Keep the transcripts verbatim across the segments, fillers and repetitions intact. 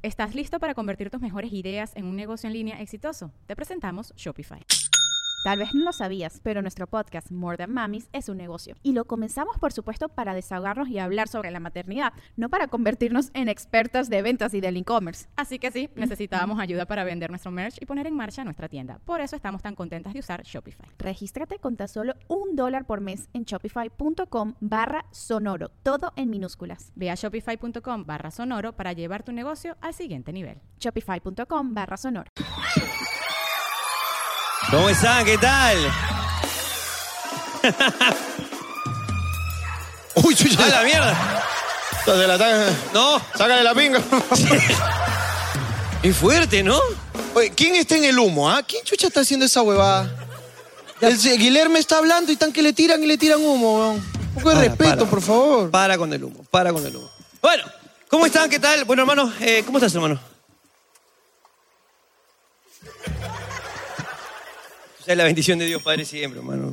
¿Estás listo para convertir tus mejores ideas en un negocio en línea exitoso? Te presentamos Shopify. Tal vez no lo sabías, pero nuestro podcast More Than Mamis es un negocio. Y lo comenzamos, por supuesto, para desahogarnos y hablar sobre la maternidad, no para convertirnos en expertas de ventas y del e-commerce. Así que sí, necesitábamos ayuda para vender nuestro merch y poner en marcha nuestra tienda. Por eso estamos tan contentas de usar Shopify. Regístrate con tan solo un dólar por mes en shopify.com barra sonoro, todo en minúsculas. Ve a shopify.com barra sonoro para llevar tu negocio al siguiente nivel. Shopify.com barra sonoro. ¿Cómo están? ¿Qué tal? Uy, chucha. ¡A la mierda! De la ta- No. Sácale la pinga. Es fuerte, ¿no? Oye, ¿quién está en el humo, ah? ¿Quién chucha está haciendo esa huevada? El Guilherme está hablando y tan que le tiran y le tiran humo, weón. Un poco de Para, respeto, para. por favor. Para con el humo, para con el humo. Bueno, ¿cómo están? ¿Qué tal? Bueno, hermano, eh, ¿cómo estás, hermano? O sea, la bendición de Dios Padre siempre, hermano.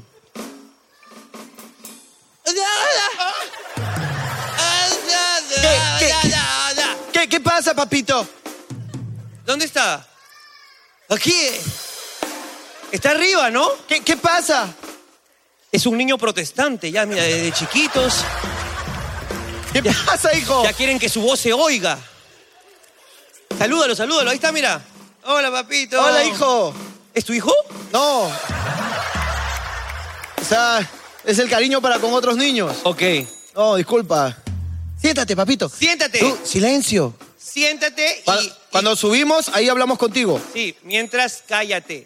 ¿Qué, qué, ¿Qué, qué pasa, papito? ¿Dónde está? Aquí. Está arriba, ¿no? ¿Qué, qué pasa? Es un niño protestante, ya, mira, desde chiquitos. ¿Qué Ya. pasa, hijo? Ya quieren que su voz se oiga. Salúdalo, salúdalo. Ahí está, mira. Hola, papito. Hola, hijo. ¿Es tu hijo? No. O sea, es el cariño para con otros niños. Ok. No, disculpa. Siéntate, papito. Siéntate. Tú, silencio. Siéntate Cuando, y... cuando subimos, ahí hablamos contigo. Sí, mientras cállate.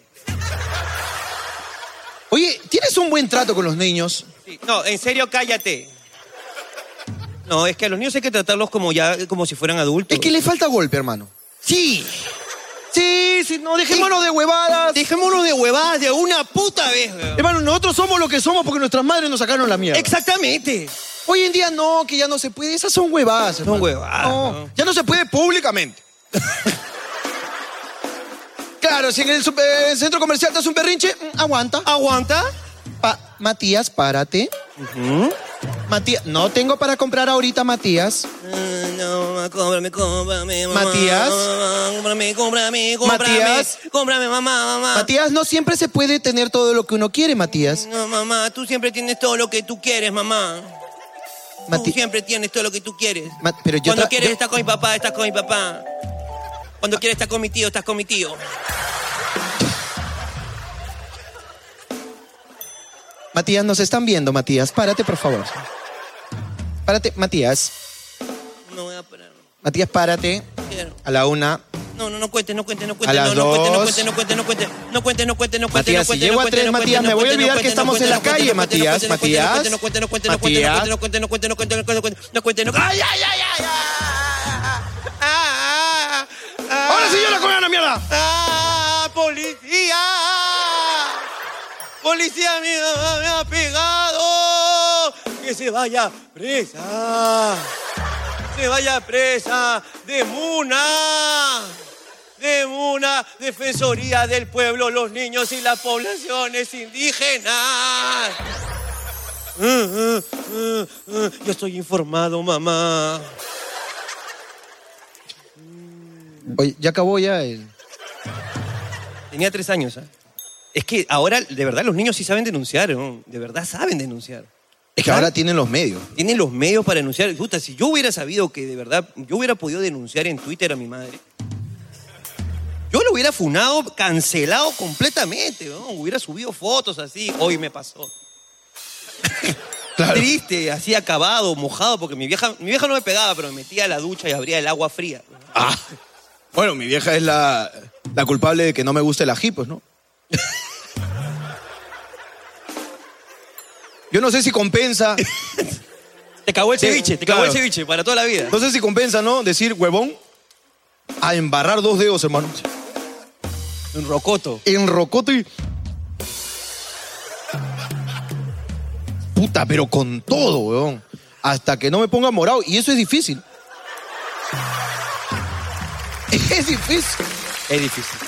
Oye, ¿tienes un buen trato con los niños? Sí. No, en serio, cállate. No, es que a los niños hay que tratarlos como ya, como si fueran adultos. Es que le falta golpe, hermano. Sí. Sí, sí, no, dejémonos de huevadas. Dejémonos de huevadas de una puta vez, weón. Hermano, nosotros somos lo que somos porque nuestras madres nos sacaron la mierda. Exactamente. Hoy en día no, que ya no se puede. Esas son huevadas, hermano. Son huevadas, No, ¿no? ya no se puede públicamente. Claro, si en el, super- en el centro comercial te hace un berrinche, mm, aguanta. ¿Aguanta? Pa- Matías, párate. Matías, no tengo para comprar ahorita, Matías. Ah, no, cómprame, cómprame, mamá. Matías. Cómprame, cómprame, cómprame. Matías. Cómprame, mamá, mamá. Matías, no siempre se puede tener todo lo que uno quiere, Matías. No, mamá, tú siempre tienes todo lo que tú quieres, mamá. Mati- Tú siempre tienes todo lo que tú quieres. Ma- pero yo Cuando tra- quieres yo- estar con mi papá, estás con mi papá. Cuando quieres estar con mi tío, estás con mi tío. Matías, nos están viendo, Matías. Párate, por favor. Párate, Matías. No voy a parar. Matías, párate. Quiero. A la una. No, no, no cuente, no cuente, no cuente. A las no, no cuente, no dos. cuente, no cuente, no cuente. No cuente, no cuente, no cuente, no Matías, si cuente. llego no a cuente, tres, no Matías, cuente, me no voy a cuente, olvidar no que cuente, estamos no en la cuente, calle, no cuente, no Matías, cuente, no cuente, Matías. No cuente, no cuente, no cuente, no cuente, no cuente, no cuente, no cuente, no cuente, no cuente, no cuente, no cuente. ¡Ay, ay, ay, ay! ¡Ah, ah, ah! ¡Ahora sí yo la comí a la mierda! ¡Ah, policía! ¡Policía, mi mamá me ha pegado! ¡Que se vaya presa! ¡Se vaya presa! ¡De Muna! ¡De Muna! Defensoría del Pueblo, los niños y las poblaciones indígenas. Uh, uh, uh, uh. Yo estoy informado, mamá. Oye, ya acabó ya el... Tenía tres años, ¿eh? Es que ahora, de verdad, los niños sí saben denunciar, ¿no? De verdad saben denunciar. Es que ahora tienen los medios. Tienen los medios para denunciar. Puta, si yo hubiera sabido que de verdad, yo hubiera podido denunciar en Twitter a mi madre, yo lo hubiera funado, cancelado completamente, ¿no? Hubiera subido fotos así, hoy me pasó. Claro. Triste, así acabado, mojado, porque mi vieja, mi vieja no me pegaba, pero me metía a la ducha y abría el agua fría. Ah, bueno, mi vieja es la, la culpable de que no me guste el ají, pues, ¿no? Yo no sé si compensa, Te cagó el Sí, ceviche, te claro. cagó el ceviche para toda la vida. no sé si compensa, ¿no? Decir huevón a embarrar dos dedos, hermano. Un rocoto. En rocoto y... Puta, pero con todo, weón. Hasta que no me ponga morado. Y eso es difícil. Es difícil. Es difícil.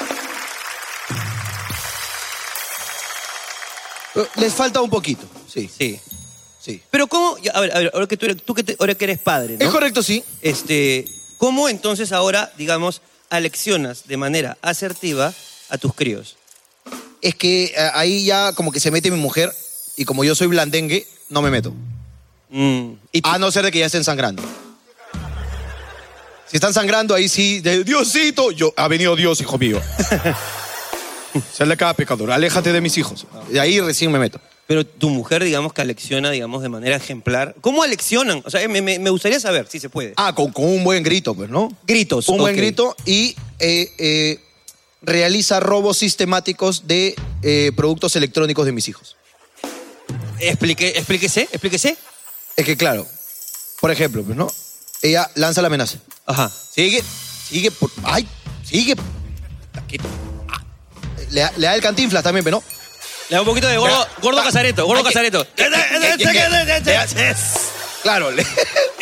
Les falta un poquito, sí, Sí. sí. Pero ¿cómo? Ya, A ver, a ver, ahora que tú, eres, tú que te- ahora que eres padre, ¿no? Es correcto, sí. Este, ¿Cómo entonces ahora, digamos, aleccionas de manera asertiva a tus críos? Es que eh, ahí ya como que se mete mi mujer y como yo soy blandengue, no me meto. Mm. ¿Y tú? A no ser de que ya estén sangrando. Si están sangrando, ahí sí, de Diosito, yo, ha venido Dios, hijo mío. Serle cada pecador, aléjate de mis hijos. De ahí recién me meto. Pero tu mujer, digamos, que alecciona, digamos, de manera ejemplar. ¿Cómo aleccionan? O sea, me, me, me gustaría saber si se puede. Ah, con, con un buen grito, pues, ¿no? Gritos. Un buen ok. grito y eh, eh, realiza robos sistemáticos de eh, productos electrónicos de mis hijos. Explique, explíquese, explíquese. Es que, claro, por ejemplo, pues, ¿no? Ella lanza la amenaza. Ajá. Sigue, sigue, por, ay, sigue. Aquí, ah. Le, da- le da el Cantinflas también, pero no. Le da un poquito de gordo, Ya. gordo Ah, casareto, gordo ay, que- casareto. que- que- que- que- que- Claro, le-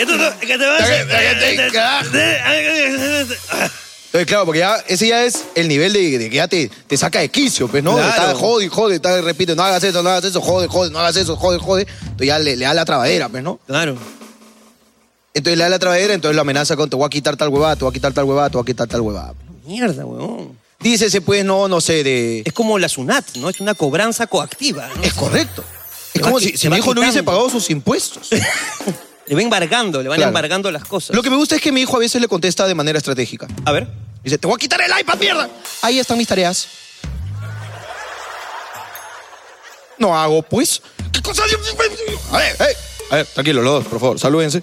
Entonces, claro, porque ya ese ya es el nivel de, de que ya te, te saca de quicio, pues, ¿no? Claro. Está jode, jode, está, repite, no hagas eso, no hagas eso, jode, jode, no hagas eso, jode, jode. Entonces ya le, le da la trabadera, pues, ¿no? Claro. Entonces le da la trabadera, entonces lo amenaza con te voy a quitar tal huevada, te voy a quitar tal huevada, te voy a quitar tal huevada. Mierda, weón. Dícese, pues, no, no sé, de... Es como la SUNAT, ¿no? Es una cobranza coactiva, ¿no? Es correcto. Se Es va como qui- si, se si va mi hijo no hubiese quitando. pagado sus impuestos. Le va embargando, le van Claro. embargando las cosas. Lo que me gusta es que mi hijo a veces le contesta de manera estratégica. A ver. Dice, te voy a quitar el iPad, mierda. Ahí están mis tareas. No hago, pues. ¿Qué cosa? A ver, hey. A ver, tranquilo, los dos, por favor, salúdense.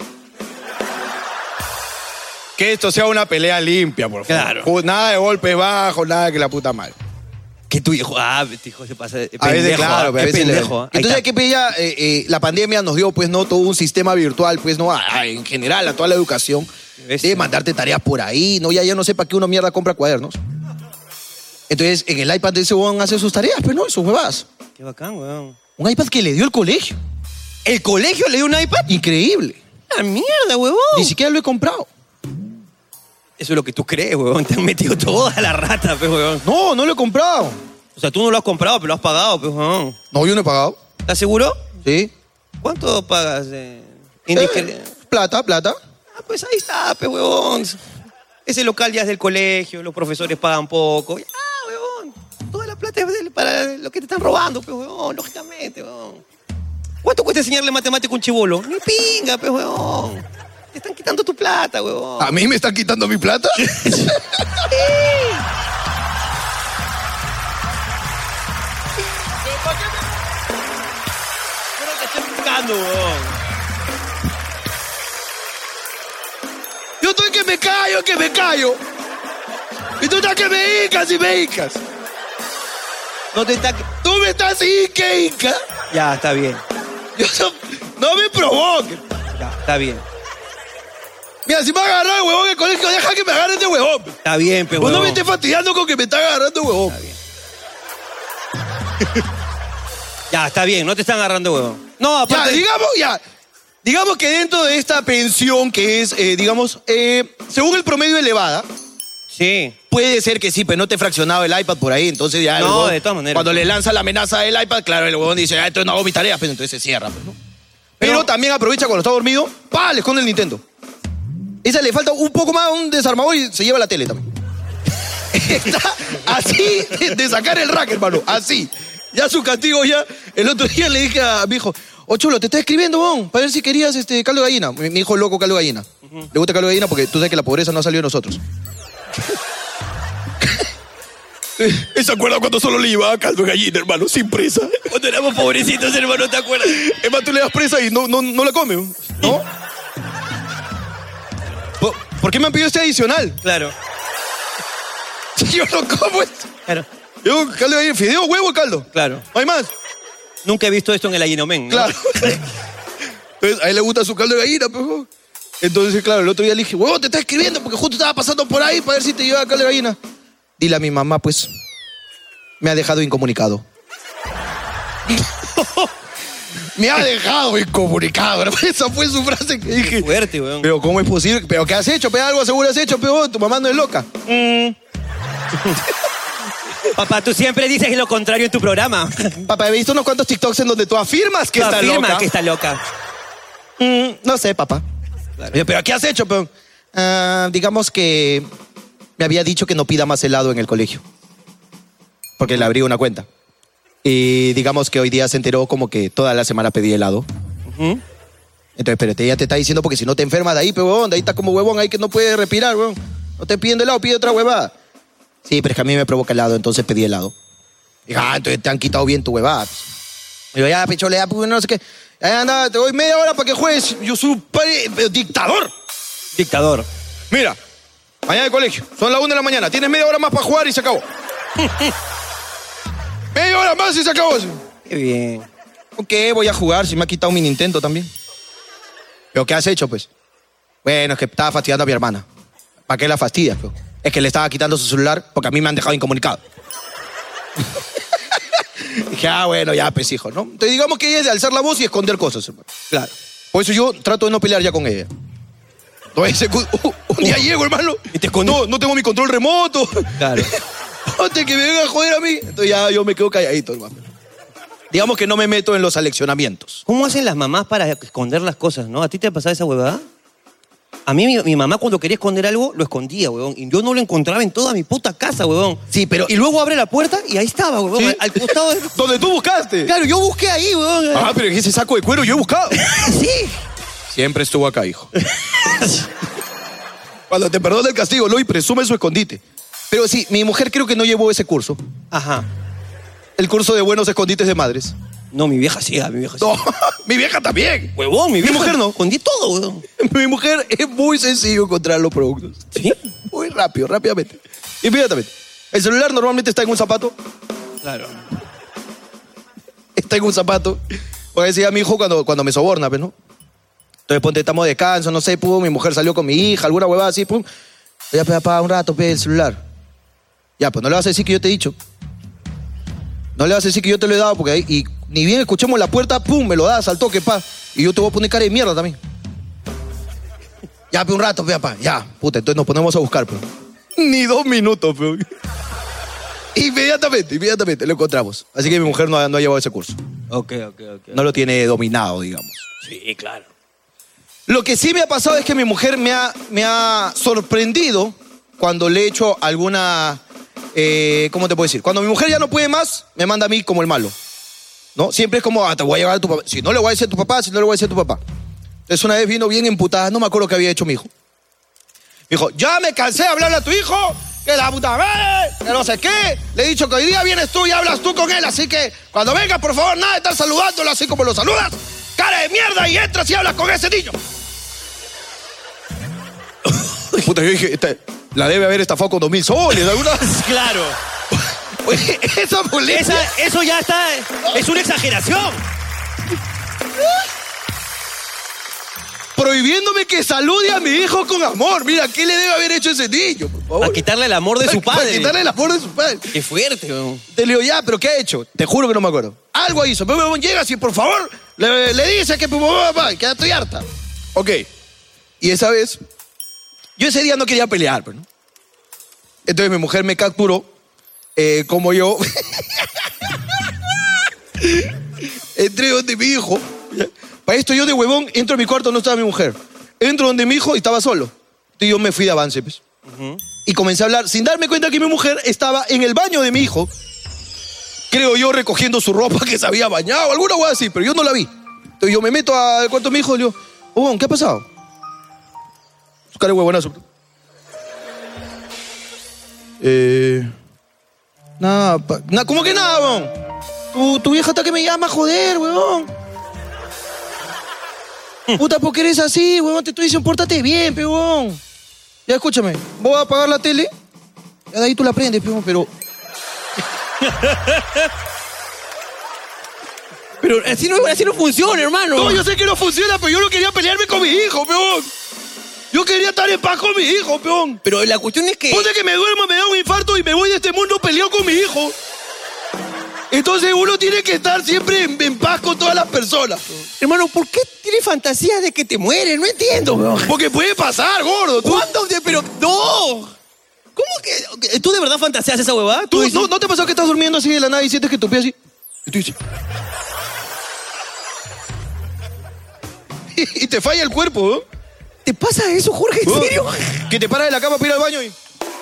Que esto sea una pelea limpia, por favor. Claro. Ju- Nada de golpes bajos, nada que la puta madre. Que tu hijo, ah, tu hijo se pasa de A veces, pendejo, claro, ah, a es veces le- pendejo. ah. Ahí Entonces, está. hay que pedir ya, eh, eh, la pandemia nos dio, pues, no todo un sistema virtual, pues, no, a- a- en general, a toda la educación. bestia. De mandarte tareas por ahí, no, ya, ya no sé para qué uno mierda compra cuadernos. Entonces, en el iPad de ese huevón hace sus tareas, pues, ¿no? Y sus huevadas. Qué bacán, weón. Un iPad que le dio el colegio. ¿El colegio le dio un iPad? Increíble. ¡Ah, mierda, huevón! Ni siquiera lo he comprado. Eso es lo que tú crees, huevón. Te han metido toda la rata, pues, huevón. No, no lo he comprado. O sea, tú no lo has comprado, pero lo has pagado, pues, huevón. No, yo no he pagado. ¿Estás seguro? Sí. ¿Cuánto pagas? Eh, indiscre- Eh, plata, plata. Ah, pues ahí está, pues, huevón. Ese local ya es del colegio, los profesores pagan poco. Ah, huevón. Toda la plata es del- para lo que te están robando, pues, huevón, lógicamente, huevón. ¿Cuánto cuesta enseñarle matemática a un chibolo? Ni pinga, pues, huevón. Te están quitando tu plata, huevón. ¿A mí me están quitando mi plata? Pero te estoy buscando, huevón. Yo estoy que me callo, que me callo. Y tú estás que me hincas y me hincas. No te está... Tú me estás hinca, hinca. Ya, está bien. Yo no, no me provoques. Ya, está bien. Mira, si me agarró el huevón en el colegio, deja que me agarren de huevón. Está bien, pues, Vos no huevón. me estés fastidiando con que me está agarrando huevón. Está bien. Ya, está bien, no te están agarrando, huevón. No, Ya, aparte... digamos, ya. Digamos que dentro de esta pensión que es, eh, digamos, eh, según el promedio elevada, Sí. puede ser que sí, pero no te fraccionaba el iPad por ahí, entonces ya... el No, huevón, de todas maneras. Cuando le lanza la amenaza del iPad, claro, el huevón dice, ah, entonces no hago mis tareas, pues entonces se cierra, pues, ¿no? Pero, Pero- también aprovecha cuando está dormido, pa, le esconde el Nintendo. Esa le falta un poco más, un desarmador y se lleva la tele también. Está así de, de sacar el rack, hermano, así. Ya su castigo ya, el otro día le dije a mi hijo, oh chulo, te está escribiendo, bon, para ver si querías este caldo de gallina. Mi, mi hijo es loco caldo de gallina. Le gusta caldo de gallina porque tú sabes que la pobreza no ha salido de nosotros. ¿Se acuerda cuando solo le llevaba caldo de gallina, hermano, sin presa? Cuando éramos pobrecitos, hermano, ¿te acuerdas? Es más, tú le das presa y no, no, no la come, ¿no? ¿Por, por qué me han pedido este adicional? Claro, Yo no como esto. claro, Yo, caldo de gallina, fideo, huevo y caldo. claro. No hay más. Nunca he visto esto en el Allinomen, ¿no? Claro. Entonces, a él le gusta su caldo de gallina, pues. huevón. Entonces, claro, el otro día le dije, huevón, te está escribiendo porque justo estaba pasando por ahí para ver si te llevaba caldo de gallina. Dile a mi mamá, pues, me ha dejado incomunicado. Me ha dejado incomunicado, hermano. Esa fue su frase que dije. Fuerte, weón. Pero, ¿cómo es posible? ¿Pero qué has hecho? ¿Pero algo seguro has hecho? Pero tu mamá no es loca. Papá, tú siempre dices lo contrario en tu programa. Papá, he visto unos cuantos TikToks en donde tú afirmas que Tú está afirmas loca. que está loca. Mm, no sé, papá. Claro. Oye, ¿pero qué has hecho, peón? Uh, digamos que me había dicho que no pida más helado en el colegio. Porque le abrí una cuenta. Y digamos que hoy día se enteró como que toda la semana pedí helado. ¿Mm? Entonces, espérate, ella te está diciendo porque si no te enfermas de ahí, pero huevón, de ahí está como huevón, ahí que no puedes respirar, huevón. No te pidiendo helado, pide otra huevada. Sí, pero es que a mí me provoca helado, entonces pedí helado. Dijo, ah, entonces te han quitado bien tu huevada. Digo, ya, pichole, ya, pues, no sé qué. Ya, anda, te doy media hora para que juegues. Yo soy un padre, pero dictador. Dictador. Mira, mañana de colegio, son las una de la mañana. Tienes media hora más para jugar y se acabó. Media hora más y se acabó. Qué bien. Ok, voy a jugar si me ha quitado mi Nintendo también. ¿Pero qué has hecho, pues? Bueno, es que estaba fastidiando a mi hermana. ¿Para qué la fastidias, pues? Es que le estaba quitando su celular porque a mí me han dejado incomunicado. Dije, ah, bueno, ya, pues, hijo, ¿no? Entonces, digamos que ella es de alzar la voz y esconder cosas, hermano. Claro. Por eso yo trato de no pelear ya con ella. Entonces, un día llego, hermano. Y te escondes. No, no tengo mi control remoto. Claro. Antes que me vengan a joder a mí. Entonces ya yo me quedo calladito, hermano. Digamos que no me meto en los aleccionamientos. ¿Cómo hacen las mamás para esconder las cosas, no? ¿A ti te ha pasado esa huevada? A mí, mi, mi mamá cuando quería esconder algo, lo escondía, huevón. Y yo no lo encontraba en toda mi puta casa, huevón. Sí, pero... Y luego abre la puerta y ahí estaba, huevón. ¿Sí? Al, al costado de... ¿Dónde tú buscaste? Claro, yo busqué ahí, huevón. Ah, pero en ese saco de cuero yo he buscado. Sí. Siempre estuvo acá, hijo. Cuando te perdona el castigo, lo y presume su escondite. Pero sí, mi mujer creo que no llevó ese curso. Ajá. El curso de buenos escondites de madres. No, mi vieja sí, mi vieja sí. No, mi vieja también. Huevón, mi Mi vieja... mujer no. Escondí todo, huevón. Mi mujer es muy sencillo encontrar los productos. ¿Sí? Muy rápido, rápidamente. Inmediatamente. El celular normalmente está en un zapato. Claro. Está en un zapato. Porque decía mi hijo cuando, cuando me soborna, pues, ¿no? Entonces, ponte, estamos de descanso, no sé, pum, mi mujer salió con mi hija, alguna huevada así, pum. Ya, pues, apaga un rato, pe, el celular. Ya, pues, no le vas a decir que yo te he dicho. No le vas a decir que yo te lo he dado, porque ahí, y ni bien escuchemos la puerta, pum, me lo das al toque, pa. Y yo te voy a poner cara de mierda también. Ya, pe, un rato, pe, pa. Ya, puta, entonces nos ponemos a buscar, pe. Ni dos minutos, pe. Inmediatamente, inmediatamente lo encontramos. Así que mi mujer no ha, no ha llevado ese curso. Ok, ok, ok. No lo tiene dominado, digamos. Sí, claro. Lo que sí me ha pasado es que mi mujer me ha, me ha sorprendido cuando le he hecho alguna... Eh, ¿Cómo te puedo decir? Cuando mi mujer ya no puede más, me manda a mí como el malo. ¿No? Siempre es como, ah, te voy a llevar a tu papá. Si no le voy a decir a tu papá, si no le voy a decir a tu papá. Entonces una vez vino bien emputada, no me acuerdo qué había hecho mi hijo. Me dijo, ya me cansé de hablarle a tu hijo, que la puta madre, que no sé qué. Le he dicho que hoy día vienes tú y hablas tú con él, así que cuando vengas, por favor, nada de estar saludándolo así como lo saludas. Cara de mierda, y entras y hablas con ese niño. Puta, yo dije, esta, la debe haber estafado con dos mil soles, alguna. Claro. Oye, esa molestia. Esa, eso ya está... Es una exageración. Prohibiéndome que salude a mi hijo con amor. Mira, ¿qué le debe haber hecho ese niño, por favor? A quitarle el amor de su padre. A quitarle el amor de su padre. Qué fuerte, weón. Te le digo, ya, pero ¿qué ha hecho? Te juro que no me acuerdo. Algo hizo. Pero weón, llega así, por favor, le, le dice que papá, que ya estoy harta. Ok. Y esa vez, yo ese día no quería pelear, pero, ¿no? Entonces mi mujer me capturó, eh, como yo. Entré donde mi hijo. Para esto yo de huevón entro a mi cuarto, no estaba mi mujer. Entro donde mi hijo y estaba solo. Entonces yo me fui de avance, pues. Uh-huh. Y comencé a hablar sin darme cuenta que mi mujer estaba en el baño de mi hijo. Creo yo recogiendo su ropa que se había bañado, alguna hueá así, pero yo no la vi. Entonces yo me meto al cuarto de mi hijo y le digo, huevón, ¿qué ha pasado? Su cara de huevonazo. Eh... Nada, pa... Na, ¿cómo que nada, huevón? Tu, tu vieja está que me llama, joder, huevón. Puta, ¿por qué eres así, huevón? Te estoy diciendo, pórtate bien, huevón. Ya, escúchame, voy a apagar la tele. Ya de ahí tú la prendes, huevón, pero... Pero así no, así no funciona, hermano. No, yo sé que no funciona, pero yo no quería pelearme con mi hijo, huevón. Yo quería estar en paz con mi hijo, peón. Pero la cuestión es que... Ponte que me duermo, me da un infarto y me voy de este mundo peleado con mi hijo. Entonces uno tiene que estar siempre en, en paz con todas las personas. Hermano, ¿por qué tienes fantasías de que te mueres? No entiendo, weón. Porque puede pasar, gordo. ¿Tú? ¿Cuándo? Pero no. ¿Cómo que? ¿Tú de verdad fantaseas esa huevada? ¿Tú, dices... no, ¿No te pasó que estás durmiendo así de la nada y sientes que tu pie así? Y tú dices... y te falla el cuerpo, ¿no? ¿Te pasa eso, Jorge? ¿En Oh, serio? Que te paras de la cama para ir al baño y...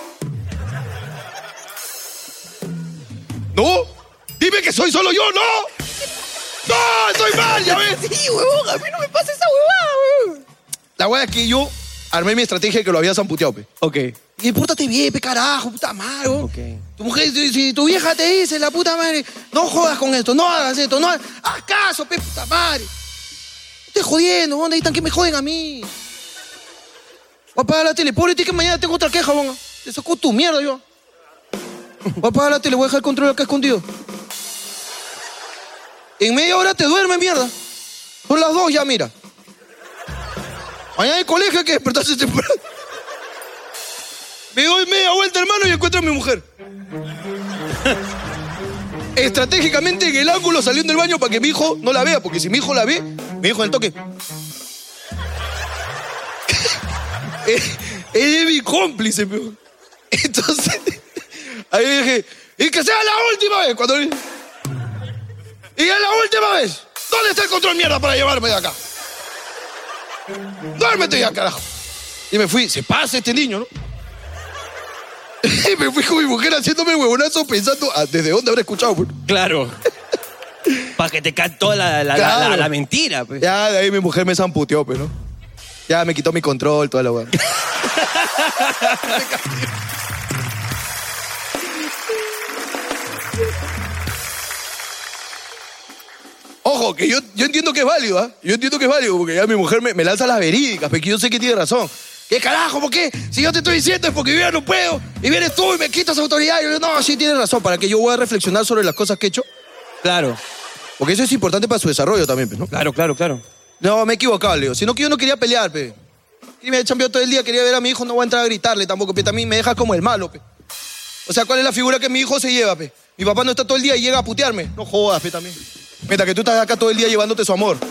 No, dime que soy solo yo, no. No, estoy mal, ya ves. Sí, huevón, a mí no me pasa esa huevada, huevón. La hueá es que yo armé mi estrategia de que lo había zamputeado, pe. Ok. Y pórtate bien, pe, carajo, puta madre, weón. Ok. Tu mujer, si, si tu vieja te dice, la puta madre, no jodas con esto, no hagas esto, no hagas... Haz caso, pe, puta madre. No estés jodiendo, ¿dónde están que me joden a mí? Voy a apagar la tele. Pobre ti que mañana tengo otra queja, weón. Te sacó tu mierda, yo. Voy a apagar la tele, voy a dejar el control acá escondido. En media hora te duermes, mierda. Son las dos ya, mira. Mañana hay colegio, hay que despertarse temprano. Me doy media vuelta, hermano, y encuentro a mi mujer. Estratégicamente en el ángulo saliendo del baño para que mi hijo no la vea, porque si mi hijo la ve, mi hijo en el toque. Ella es mi cómplice, peor. Entonces, ahí dije, y que sea la última vez, cuando... Y es la última vez. ¿Dónde está el control mierda para llevarme de acá? Duérmete ya, carajo. Y me fui, se pasa este niño, ¿no? Y me fui con mi mujer haciéndome huevonazo pensando, ah, ¿desde dónde habrá escuchado? Pues? Claro. Para que te cae toda la, la, Claro. la, la, la mentira, pues. Ya, de ahí mi mujer me zamputeó, pues, ¿no? Ya me quitó mi control, toda la hueá. Ojo, que yo, yo entiendo que es válido, ¿ah? ¿eh? Yo entiendo que es válido, porque ya mi mujer me, me lanza las verídicas, porque yo sé que tiene razón. ¿Qué carajo? ¿Por qué? Si yo te estoy diciendo es porque yo ya no puedo, y vienes tú y me quitas autoridad. Y yo, no, sí tienes razón, para que yo voy a reflexionar sobre las cosas que he hecho. Claro, Porque eso es importante para su desarrollo también, pues, ¿no? claro, claro, claro. No, me he equivocado, Leo. Sino que yo no quería pelear, pe. Y me he chambeado todo el día, quería ver a mi hijo, no voy a entrar a gritarle tampoco, pe. También me deja como el malo, pe. O sea, ¿cuál es la figura que mi hijo se lleva, pe? Mi papá no está todo el día y llega a putearme. No jodas, pe, también. Mientras que tú estás acá todo el día llevándote su amor.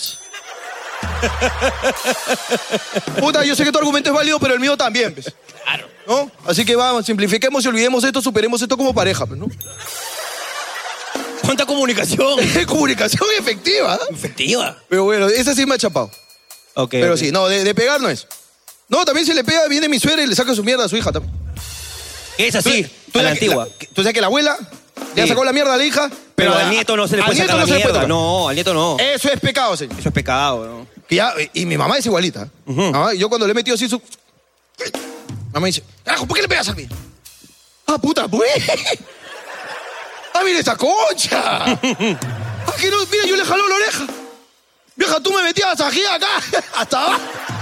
Puta, yo sé que tu argumento es válido, pero el mío también, pe. Claro. ¿No? Así que vamos, simplifiquemos y olvidemos esto, superemos esto como pareja, pe, ¿no? ¿Cuánta comunicación? Comunicación efectiva, ¿eh? Efectiva. Pero bueno, esa sí me ha chapado. Ok. Pero ok. sí, no, de, de pegar no es. No, también si le pega, viene mi suegra y le saca su mierda a su hija también. Es así, Tú a la sabes que antigua. la- Tú sabes que la abuela le ha Sí. sacado la mierda a la hija, Pero, pero, al a- nieto no se le al puede nieto sacar no la se le puede mierda. tocar. No, al nieto no. Eso es pecado, señor. Eso es pecado, ¿no? Que ya, y mi mamá es igualita. ¿eh? Ujú. Ah, y yo cuando le he metido así su... Mamá dice, carajo, ¿por qué le pegas a mí? Ah, puta, pues. Ah, mira esa concha. Ah, que no, mira, yo le jaló la oreja. Vieja, tú me metías aquí, acá, hasta abajo.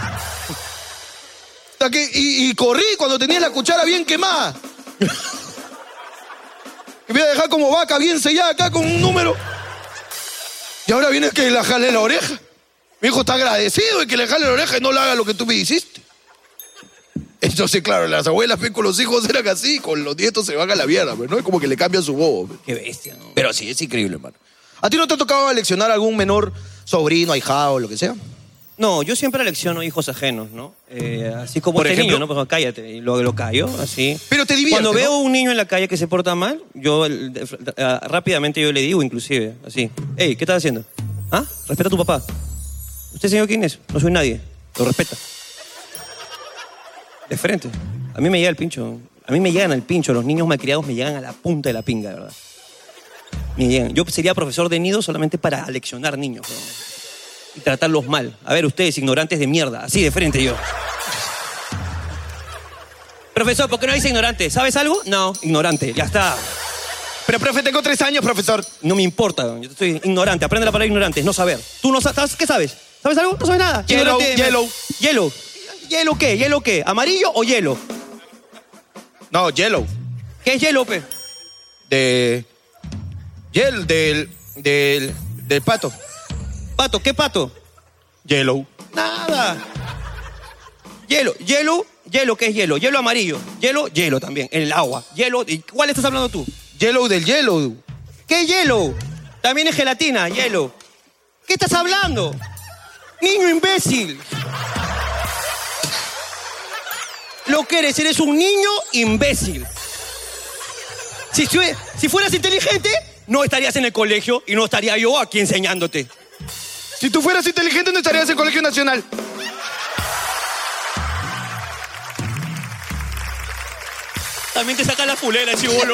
Hasta que, y, y corrí cuando tenía la cuchara bien quemada. Y voy a dejar como vaca bien sellada acá con un número. Y ahora viene que le jale la oreja. Mi hijo está agradecido de que le jale la oreja y no le haga lo que tú me hiciste. Entonces, claro, las abuelas ven con los hijos eran así, con los nietos se van a la mierda, pues, ¿no? Es como que le cambian su bobo. pues. Qué bestia, ¿no? Pero sí, es increíble, hermano. ¿A ti no te ha tocado leccionar a algún menor sobrino, ahijado, lo que sea? No, yo siempre lecciono hijos ajenos, ¿no? Eh, así como Por este ejemplo- niño, ¿no? Pues cállate, y lo, lo callo, así. Pero te divierte, Cuando ¿no? veo un niño en la calle que se porta mal, yo el- de- eh, rápidamente yo le digo, inclusive, así. Hey, ¿qué estás haciendo? ¿Ah? Respeta a tu papá. ¿Usted, señor, quién es? No soy nadie. Lo respeta. De frente. A mí me llega el pincho. A mí me llegan al pincho. Los niños malcriados me llegan a la punta de la pinga, de verdad. Me llegan. Yo sería profesor de nido solamente para aleccionar niños, ¿no? Y tratarlos mal. A ver, ustedes, ignorantes de mierda. Así de frente yo. Profesor, ¿por qué no dice ignorante? ¿Sabes algo? No, ignorante. Ya está. Pero, profe, tengo tres años, profesor. No me importa. Yo soy ignorante. Aprende la palabra ignorante. Es no saber. ¿Tú no sabes? ¿Qué sabes? ¿Sabes algo? No sabes nada. Yellow, Ignorante- yellow. Yellow. ¿Yellow qué? ¿Yellow qué? ¿Amarillo o hielo? No, yellow. ¿Qué es yellow, pe? De... Yel, del... Del... Del pato. Pato, ¿qué pato? Yellow. Nada. Hielo, hielo, hielo, ¿qué es hielo? Hielo amarillo. Hielo, hielo también, en el agua. Hielo, ¿y cuál estás hablando tú? Yellow del yellow. ¿Qué hielo? También es gelatina, hielo. ¿Qué estás hablando? Niño imbécil. Lo que eres, eres un niño imbécil. Si, fue- si fueras inteligente, no estarías en el colegio y no estaría yo aquí enseñándote. Si tú fueras inteligente, no estarías en Colegio Nacional. También te saca la fulera, chibolo.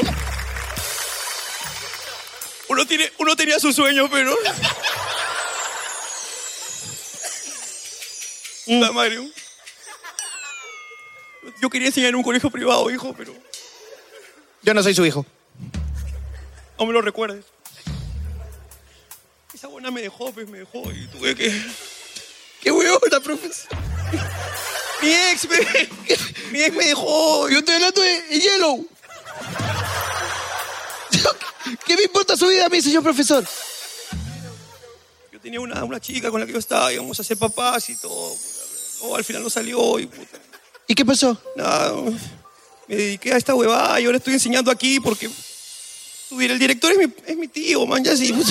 Uno, tiene, uno tenía sus sueños, pero... La madre. Yo quería enseñar en un colegio privado, hijo, pero... Yo no soy su hijo. No me lo recuerdes. Esa buena me dejó, pues me dejó y tuve que... ¡Qué huevona, profesor! Mi ex me... Mi ex me dejó. Yo estoy hablando de Yellow. ¿Qué me importa su vida a mí, señor profesor? Yo tenía una, una chica con la que yo estaba, íbamos a ser papás y todo. Oh, al final no salió y puta. ¿Y qué pasó? Nada, me dediqué a esta huevada y ahora estoy enseñando aquí porque... El director es mi, es mi tío, man, ya sí.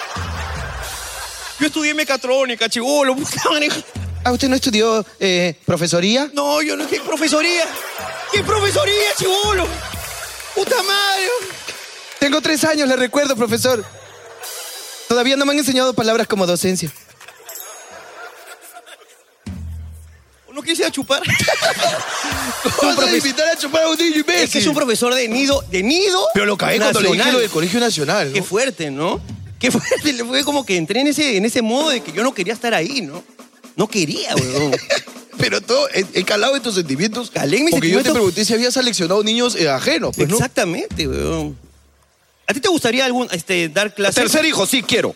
Yo estudié mecatrónica, chibolo, puta madre. Ah, ¿usted no estudió eh, profesoría? No, yo no, ¿qué profesoría? ¿Qué profesoría, chibolo? Puta madre. Tengo tres años, le recuerdo, profesor. Todavía no me han enseñado palabras como docencia. ¿No quise chupar? ¿Cómo vas a invitar a chupar a un niño imbécil? Es que es un profesor de nido, de nido Pero lo cagué cuando le dije lo del Colegio Nacional, ¿no? Qué fuerte, ¿no? Qué fuerte. Le fue como que entré en ese, en ese modo de que yo no quería estar ahí, ¿no? No quería, weón. Pero todo, he, he calado en tus sentimientos. Calé en mis porque sentimientos. yo te pregunté si habías seleccionado niños eh, ajenos, pues, ¿no? Exactamente, weón. ¿A ti te gustaría algún, este, dar clases? Tercer hijo, sí, quiero.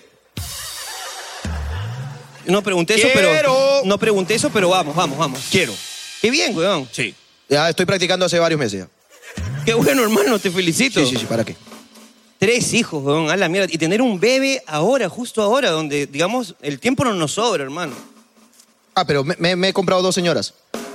No pregunté eso, Quiero. pero... No pregunté eso, pero vamos, vamos, vamos. Quiero. Qué bien, weón. Sí. Ya estoy practicando hace varios meses ya. Qué bueno, hermano, te felicito. Sí, sí, sí, ¿para qué? Tres hijos, weón, a la mierda. Y tener un bebé ahora, justo ahora, donde, digamos, el tiempo no nos sobra, hermano. Ah, pero me, me- me he comprado dos señoras.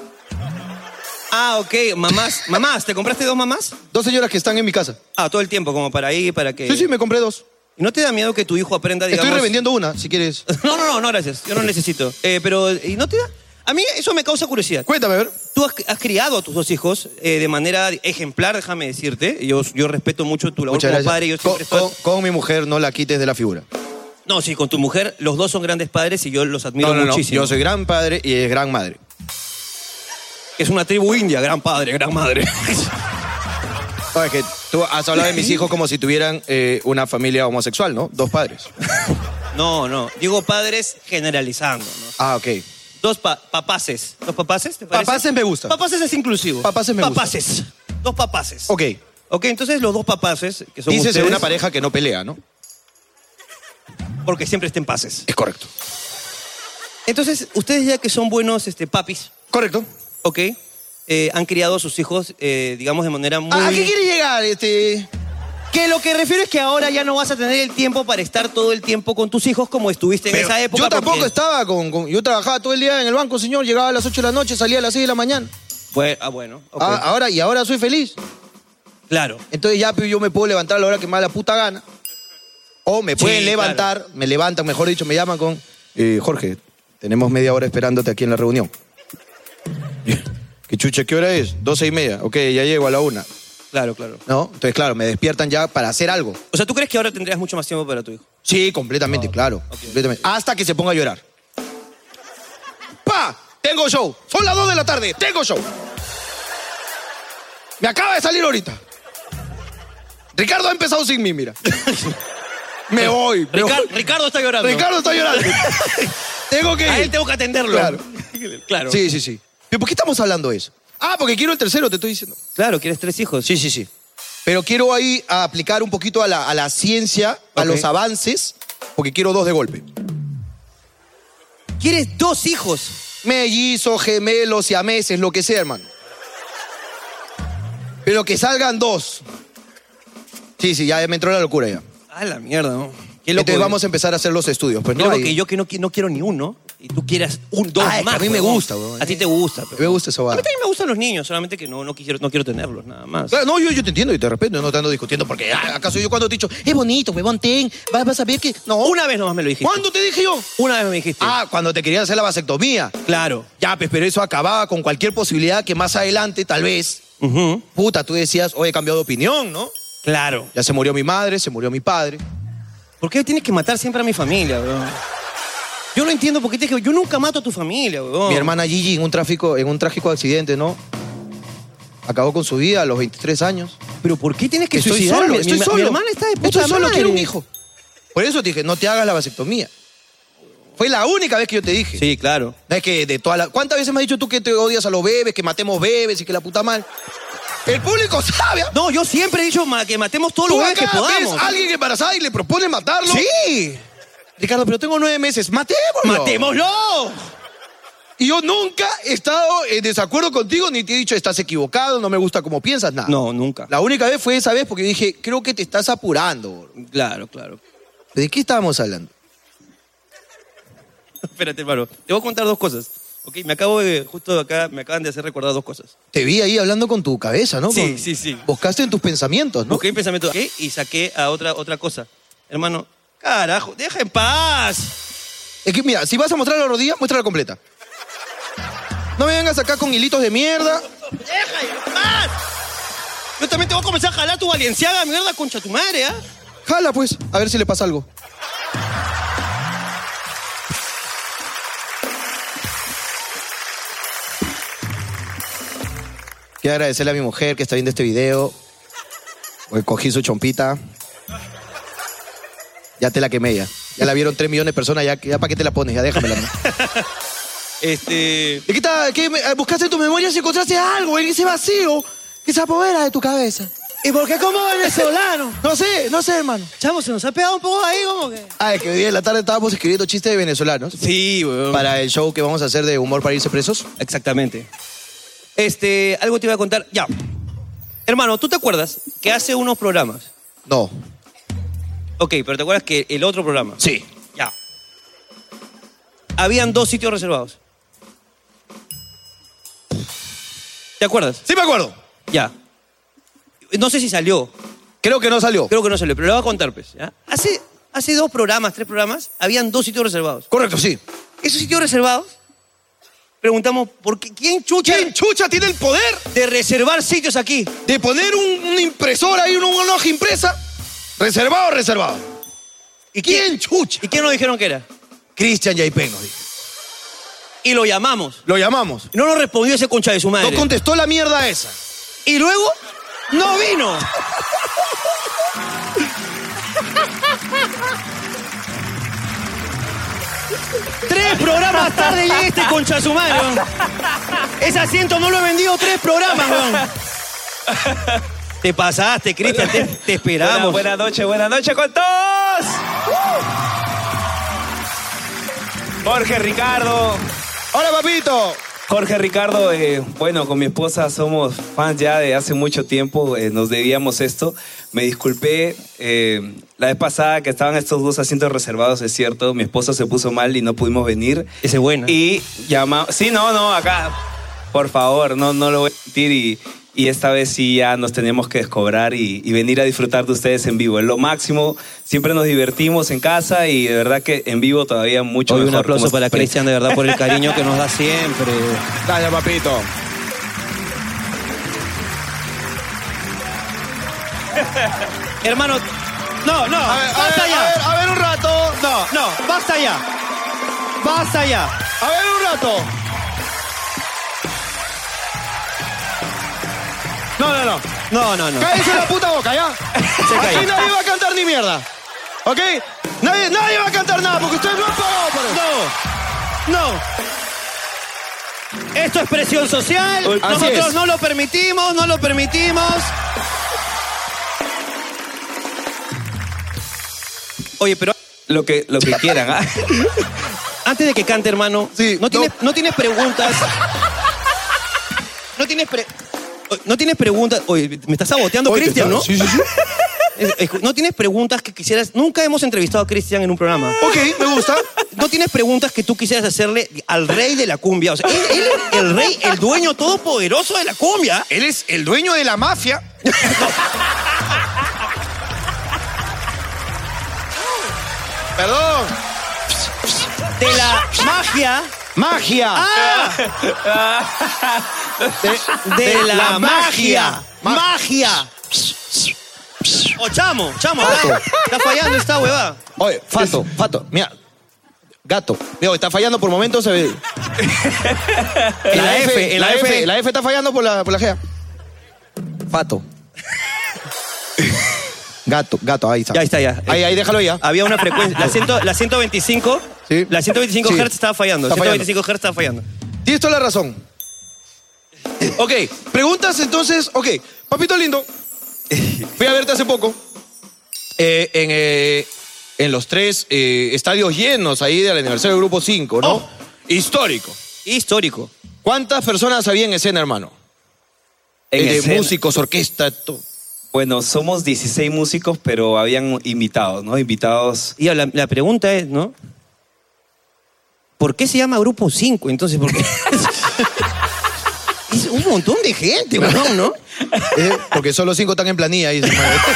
Ah, ok. Mamás, mamás, ¿te compraste dos mamás? Dos señoras que están en mi casa. Ah, todo el tiempo, como para ir, para que... Sí, sí, me compré dos. ¿Y no te da miedo que tu hijo aprenda, digamos... Estoy revendiendo una, si quieres. No, no, no, no, gracias. Yo no necesito. Eh, pero, ¿y no te da? A mí eso me causa curiosidad. Cuéntame, a ver. Tú has, has criado a tus dos hijos eh, de manera ejemplar, déjame decirte. Yo, yo respeto mucho tu labor Muchas como gracias. padre. Yo con, siempre con- con mi mujer no la quites de la figura. No, sí, con tu mujer, los dos son grandes padres y yo los admiro No, no, no. muchísimo. Yo soy gran padre y es gran madre. Es una tribu india, gran padre, gran madre. No, es que tú has hablado de mis hijos como si tuvieran eh, una familia homosexual, ¿no? Dos padres. No, no. Digo padres generalizando, ¿no? Ah, ok. Dos pa papaces. ¿Dos papaces? ¿Te parece? Papaces me gusta. Papaces es inclusivo. Papaces me gusta. Papaces. Dos papaces. Ok. Ok, entonces los dos papaces, que son Dices de ustedes, una pareja que no pelea, ¿no? porque siempre estén paces. Es correcto. Entonces, ustedes ya que son buenos este, papis, Correcto. ok, eh, han criado a sus hijos, eh, digamos, de manera muy... ¿A qué quiere llegar, este...? Que lo que refiero es que ahora ya no vas a tener el tiempo para estar todo el tiempo con tus hijos como estuviste en Pero esa época. yo tampoco porque- estaba con, con- Yo trabajaba todo el día en el banco, señor. Llegaba a las ocho de la noche, salía a las seis de la mañana. Bueno, ah, bueno, ok. Ah, ahora, y ahora soy feliz. Claro. Entonces ya pues, yo me puedo levantar a la hora que me da la puta gana. O me Sí, pueden levantar, me levantan, mejor dicho, me llaman con... eh, Jorge, tenemos media hora esperándote aquí en la reunión. ¿Qué chucha, qué hora es? Doce y media. Ok, ya llego a la una. Claro, claro. ¿No? Entonces, claro, me despiertan ya para hacer algo. O sea, ¿tú crees que ahora tendrías mucho más tiempo para tu hijo? Sí, completamente, Oh, claro. ok. Completamente. Hasta que se ponga a llorar. ¡Pa! Tengo show. Son las dos de la tarde. Tengo show. Me acaba de salir ahorita. Ricardo ha empezado sin mí, mira. Me voy. me Ricar- voy. Ricardo está llorando. Ricardo está llorando. Tengo que ir. A él tengo que atenderlo. Claro. Claro. Sí, sí, sí. ¿Pero por qué estamos hablando de eso? Ah, porque quiero el tercero, te estoy diciendo. Claro, quieres tres hijos. Sí, sí, sí. Pero quiero ahí aplicar un poquito a la, a la ciencia, a Ok. los avances, porque quiero dos de golpe. ¿Quieres dos hijos? Mellizos, gemelos, siameses, lo que sea, hermano. Pero que salgan dos. Sí, sí, ya me entró la locura ya. Ah, la mierda, ¿no? Qué loco. Entonces vamos a empezar a hacer los estudios, pues, Qué ¿no? loco Ahí- que yo que no, qui- no quiero ni uno y tú quieras un, dos Ah, es que más. a mí me huevón. gusta, huevón. A ti te gusta. pero- Me gusta esa A vara. mí también me gustan los niños, solamente que no, no, quisiera, no quiero tenerlos, nada más. Claro, no, yo, yo te entiendo y te respeto, no te ando discutiendo porque ah, acaso yo cuando te he dicho, es bonito, huevón, ten, vas, vas a ver que... No. Una vez nomás me lo dijiste. ¿Cuándo te dije yo? Una vez me dijiste. Ah, cuando te querían hacer la vasectomía. Claro. Ya, pues, pero eso acababa con cualquier posibilidad que más adelante, tal vez, Ujú. puta, tú decías, oye, he cambiado de opinión, ¿no? Claro. Ya se murió mi madre, se murió mi padre. ¿Por qué tienes que matar siempre a mi familia, weón? Yo no entiendo por qué tienes que... Yo nunca mato a tu familia, weón. Mi hermana Gigi en un tráfico, en un trágico accidente, ¿no? Acabó con su vida a los veintitrés años. ¿Pero por qué tienes que Estoy suicidarme? solo, estoy mi, solo. Mi hermana está de puta Estoy solo, madre. quiero un hijo. Por eso te dije, no te hagas la vasectomía. Fue la única vez que yo te dije. Sí, claro. No es que de todas las... ¿Cuántas veces me has dicho tú que te odias a los bebés, que matemos bebés y que la puta mal? El público sabe. No, yo siempre he dicho ma- que matemos todos los Tú bebés que acá podamos. ves a alguien embarazada y le propone matarlo. Sí. Ricardo, pero tengo nueve meses. ¡Matémoslo! ¡Matémoslo! Y yo nunca he estado en desacuerdo contigo ni te he dicho estás equivocado, no me gusta cómo piensas, nada. No, nunca. La única vez fue esa vez porque dije, creo que te estás apurando. Claro, claro. ¿De qué estábamos hablando? Espérate, hermano. Te voy a contar dos cosas. Ok, me acabo de... Justo acá me acaban de hacer recordar dos cosas. Te vi ahí hablando con tu cabeza, ¿no? Sí, Con- sí, sí. Buscaste en tus pensamientos, ¿no? Busqué un pensamiento ¿qué? Y saqué a otra, otra cosa. Hermano, carajo, deja en paz. Es que mira, si vas a mostrar la rodilla, muéstrala completa. No me vengas acá con hilitos de mierda. ¡Deja en paz! Yo también te voy a comenzar a jalar tu Balenciaga, mierda, concha tu madre, ¿ah? Jala, pues, a ver si le pasa algo. Quiero agradecerle a mi mujer que está viendo este video. Porque cogí su chompita. Ya te la quemé ya. Ya la vieron tres millones de personas, ya, ya para qué te la pones, ya déjamela. ¿No? Este... ¿Y qué tal? ¿Qué, me- buscaste en tus memorias y encontraste algo en ese vacío que se apodera de tu cabeza? ¿Y por qué como venezolano? No sé, no sé, hermano. Chamo, se nos ha pegado un poco ahí, como que... Ah, es que hoy día en la tarde estábamos escribiendo chistes de venezolanos. Sí, weón. Para el show que vamos a hacer de humor para irse presos. Exactamente. Este, algo te iba a contar. Ya. Hermano, ¿tú te acuerdas que hace unos programas? No. Ok, pero ¿te acuerdas que el otro programa? Sí. Ya. Habían dos sitios reservados. ¿Te acuerdas? Sí me acuerdo. Ya. No sé si salió. Creo que no salió. Creo que no salió, pero le voy a contar, pues. ¿ya? Hace, hace dos programas, tres programas, habían dos sitios reservados. Correcto, sí. Esos sitios reservados, preguntamos, ¿por qué? ¿Quién chucha ¿Quién chucha tiene el poder de reservar sitios aquí? de poner un, una impresora ahí, una, una hoja impresa? Reservado, reservado. ¿Y ¿Quién chucha? ¿Y quién nos dijeron que era? Cristian Yaipen nos dijo. Y lo llamamos. Lo llamamos. Y no nos respondió ese concha de su madre. No contestó la mierda esa. Y luego, no vino. Tres programas tarde llega este concha de su madre, weón. Ese asiento no lo he vendido tres programas, weón. Te pasaste, Cristian, te, te esperamos. Buenas buena noches, buenas noches con todos. Jorge, Ricardo. Hola, papito. Jorge, Ricardo, eh, bueno, con mi esposa somos fans ya de hace mucho tiempo, eh, nos debíamos esto. Me disculpé, eh, la vez pasada que estaban estos dos asientos reservados, es cierto, mi esposa se puso mal y no pudimos venir. Ese es buena. Y llamamos, sí, no, no, acá, por favor, no, no lo voy a mentir y... Y esta vez sí ya nos tenemos que descobrar y, y venir a disfrutar de ustedes en vivo. Es lo máximo. Siempre nos divertimos en casa y de verdad que en vivo todavía mucho Hoy mejor. un aplauso como para siempre. Cristian, de verdad, por el cariño que nos da siempre. Dale, papito. Hermano, no, no, A ver, a basta ver, ya. a ver, a ver un rato. No, no, basta ya. Basta ya. A ver un rato. No, no, no. No, no, no. Cállese la puta boca, ¿ya? cayó. Aquí nadie va a cantar ni mierda. ¿Ok? Nadie, nadie va a cantar nada porque ustedes no han pagado por eso. No, no. Esto es presión social. Así Nosotros es. no lo permitimos, no lo permitimos. Oye, pero Lo que, lo que quieran. ¿ah? antes de que cante, hermano, Sí, ¿no, tienes, no. no tienes preguntas? ¿No tienes, pre- ¿No tienes preguntas? Oye, me estás saboteando, Oye, Cristian, ¿está? ¿no? Sí, sí, sí. Es- es- ¿No tienes preguntas que quisieras? Nunca hemos entrevistado a Cristian en un programa. Ok, me gusta. ¿No tienes preguntas que tú quisieras hacerle al rey de la cumbia? O sea, él, él es el rey, el dueño todopoderoso de la cumbia. Él es el dueño de la mafia. Perdón. De la magia. Magia. ¡Ah! De, De la, la magia. Ma- Magia. Oh, chamo, chamo, está, está fallando esta huevada. Oye, Fato, Fato, mira. Gato. Digo, está fallando por momentos. Se ve. En la F, en la F. La F está fallando por la, por la G. Pato. Gato, gato, ahí está. Ya, ahí está, ya. Ahí, ahí, déjalo ya. Había una frecuencia. La, ciento, la ciento veinticinco. Sí. La ciento veinticinco Sí. Hz estaba fallando. Está ciento veinticinco Hz estaba fallando. Tienes toda la razón. Ok, preguntas entonces. Ok, papito lindo. Fui a verte hace poco. Eh, en, eh, en los tres eh, estadios llenos ahí del aniversario del Grupo cinco, ¿no? Oh. Histórico. Histórico. ¿Cuántas personas había en escena, hermano? En Eh, escena. músicos, orquesta, todo. Bueno, somos dieciséis músicos, pero habían invitados, ¿no? Invitados. Y la, la pregunta es, ¿no? ¿Por qué se llama Grupo cinco? Entonces, ¿por qué? Es un montón de gente, weón, ¿no? Eh, porque solo cinco están en planilla ahí.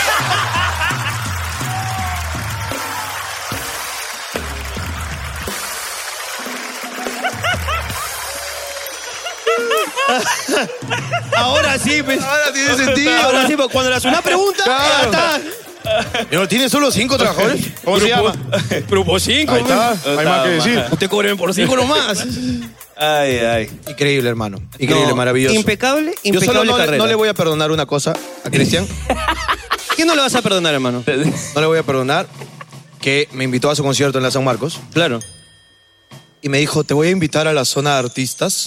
Ahora sí, pues. Ahora tiene sentido. Ahora sí, pues, cuando le hace una pregunta, Claro. ya está. ¿No tiene solo cinco trabajadores? ¿Cómo se llama? Grupo cinco, Ahí está, pues. hay más que decir. Usted cobren por cinco nomás. Ay, ay. Increíble, hermano. Increíble, No, maravilloso. Impecable, Yo solo impecable no, le- carrera. no le voy a perdonar una cosa a Cristian. ¿Qué no le vas a perdonar, hermano? No le voy a perdonar que me invitó a su concierto en la San Marcos Claro. y me dijo, te voy a invitar a la zona de artistas.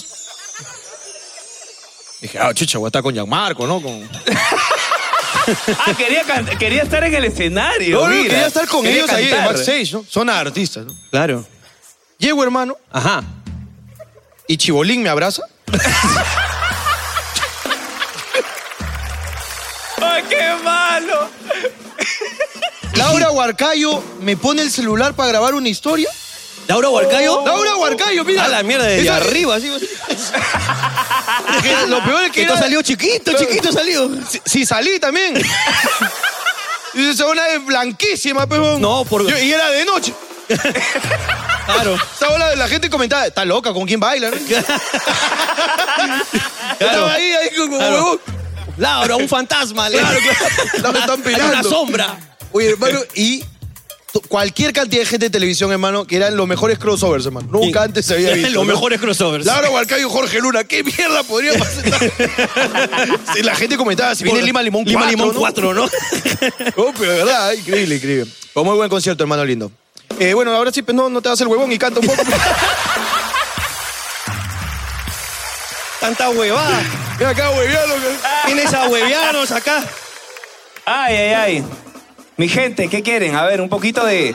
Dije, ah, chucha, voy a estar con Gianmarco, ¿no? Con... Ah, quería, can- quería estar en el escenario. No, no, mira. quería estar con Quería ellos ahí en cantar. backstage, ¿no? Zona de artistas, ¿no? Claro. Llego, hermano, Ajá. y Chibolín me abraza. ¡Ay, qué malo! Laura Huarcayo me pone el celular para grabar una historia. ¿Laura Huarcayo? Laura Huarcayo, mira. A la mierda, desde Esa- arriba, así. Es que lo peor es que Esto era- salió chiquito, chiquito salió. Sí, sí salí también. Y esa una es blanquísima, pero. No, por- Yo- y era de noche. Claro. Esa ola, la gente comentaba, está loca, ¿con quién baila? ¿no? Estaba ahí, ahí como Claro. huevón. Laura, un fantasma. le- Claro, claro. La están Hay una peinando. sombra. Oye, hermano, y to- cualquier cantidad de gente de televisión, hermano, que eran los mejores crossovers, hermano. Nunca Sí. antes se había visto. Los ¿no? mejores crossovers. Laura Huarcayo, Jorge Luna, ¿qué mierda podría pasar? Sí, la gente comentaba, si viene Lima Limón Lima cuatro, Limón ¿no? cuatro, ¿no? Oh, pero de verdad, increíble, increíble. Fue muy buen concierto, hermano lindo. Eh, bueno, ahora sí, pues no, no te vas el huevón y canta un poco. Tanta huevada. Ven acá, hueveando. Tienes a huevianos acá. Ay, ay, ay. Mi gente, ¿qué quieren? A ver, un poquito de...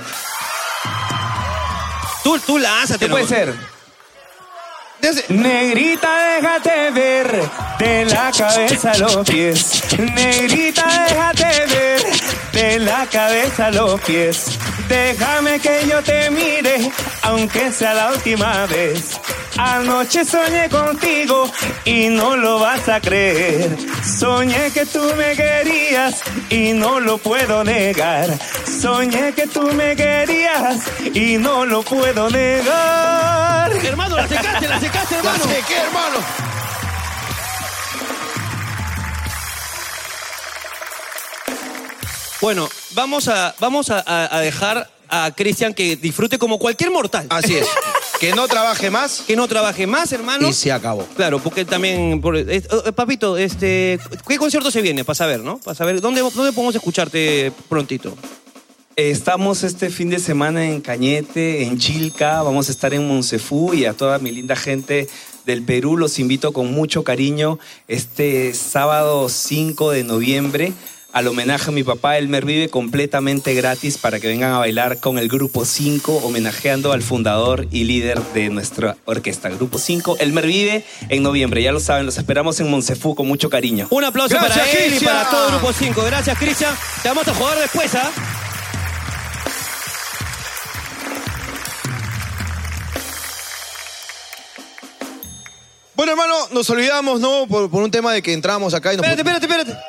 Tú, tú lánzate. ¿Qué puede ¿no? ser? Desde- Negrita, déjate ver de la cabeza a los pies. Negrita, déjate ver de la cabeza a los pies. Déjame que yo te mire, aunque sea la última vez. Anoche soñé contigo y no lo vas a creer. Soñé que tú me querías y no lo puedo negar. Soñé que tú me querías y no lo puedo negar. Hermano, la secaste, la secaste, hermano. ¿Qué, hermano? Bueno, vamos a, vamos a, a- a dejar a Cristian que disfrute como cualquier mortal. Así es. Que no trabaje más Que no trabaje más, hermano. y se acabó. Claro, porque también... por- eh, eh, papito, este, ¿qué concierto se viene? Para saber, ¿no? Para saber, ¿dónde, ¿dónde podemos escucharte prontito? Estamos este fin de semana en Cañete, en Chilca, vamos a estar en Monsefú y a toda mi linda gente del Perú los invito con mucho cariño este sábado cinco de noviembre al homenaje a mi papá Elmer Vive completamente gratis para que vengan a bailar con el Grupo cinco homenajeando al fundador y líder de nuestra orquesta. Grupo cinco, Elmer Vive en noviembre, ya lo saben, los esperamos en Monsefú con mucho cariño. Un aplauso Gracias, para él Cristian. y para todo Grupo cinco. Gracias, Cristian. Te vamos a jugar después, ¿ah? Bueno, hermano, nos olvidamos, ¿no? Por, por un tema de que entramos acá y nos... Espérate, espérate, espérate.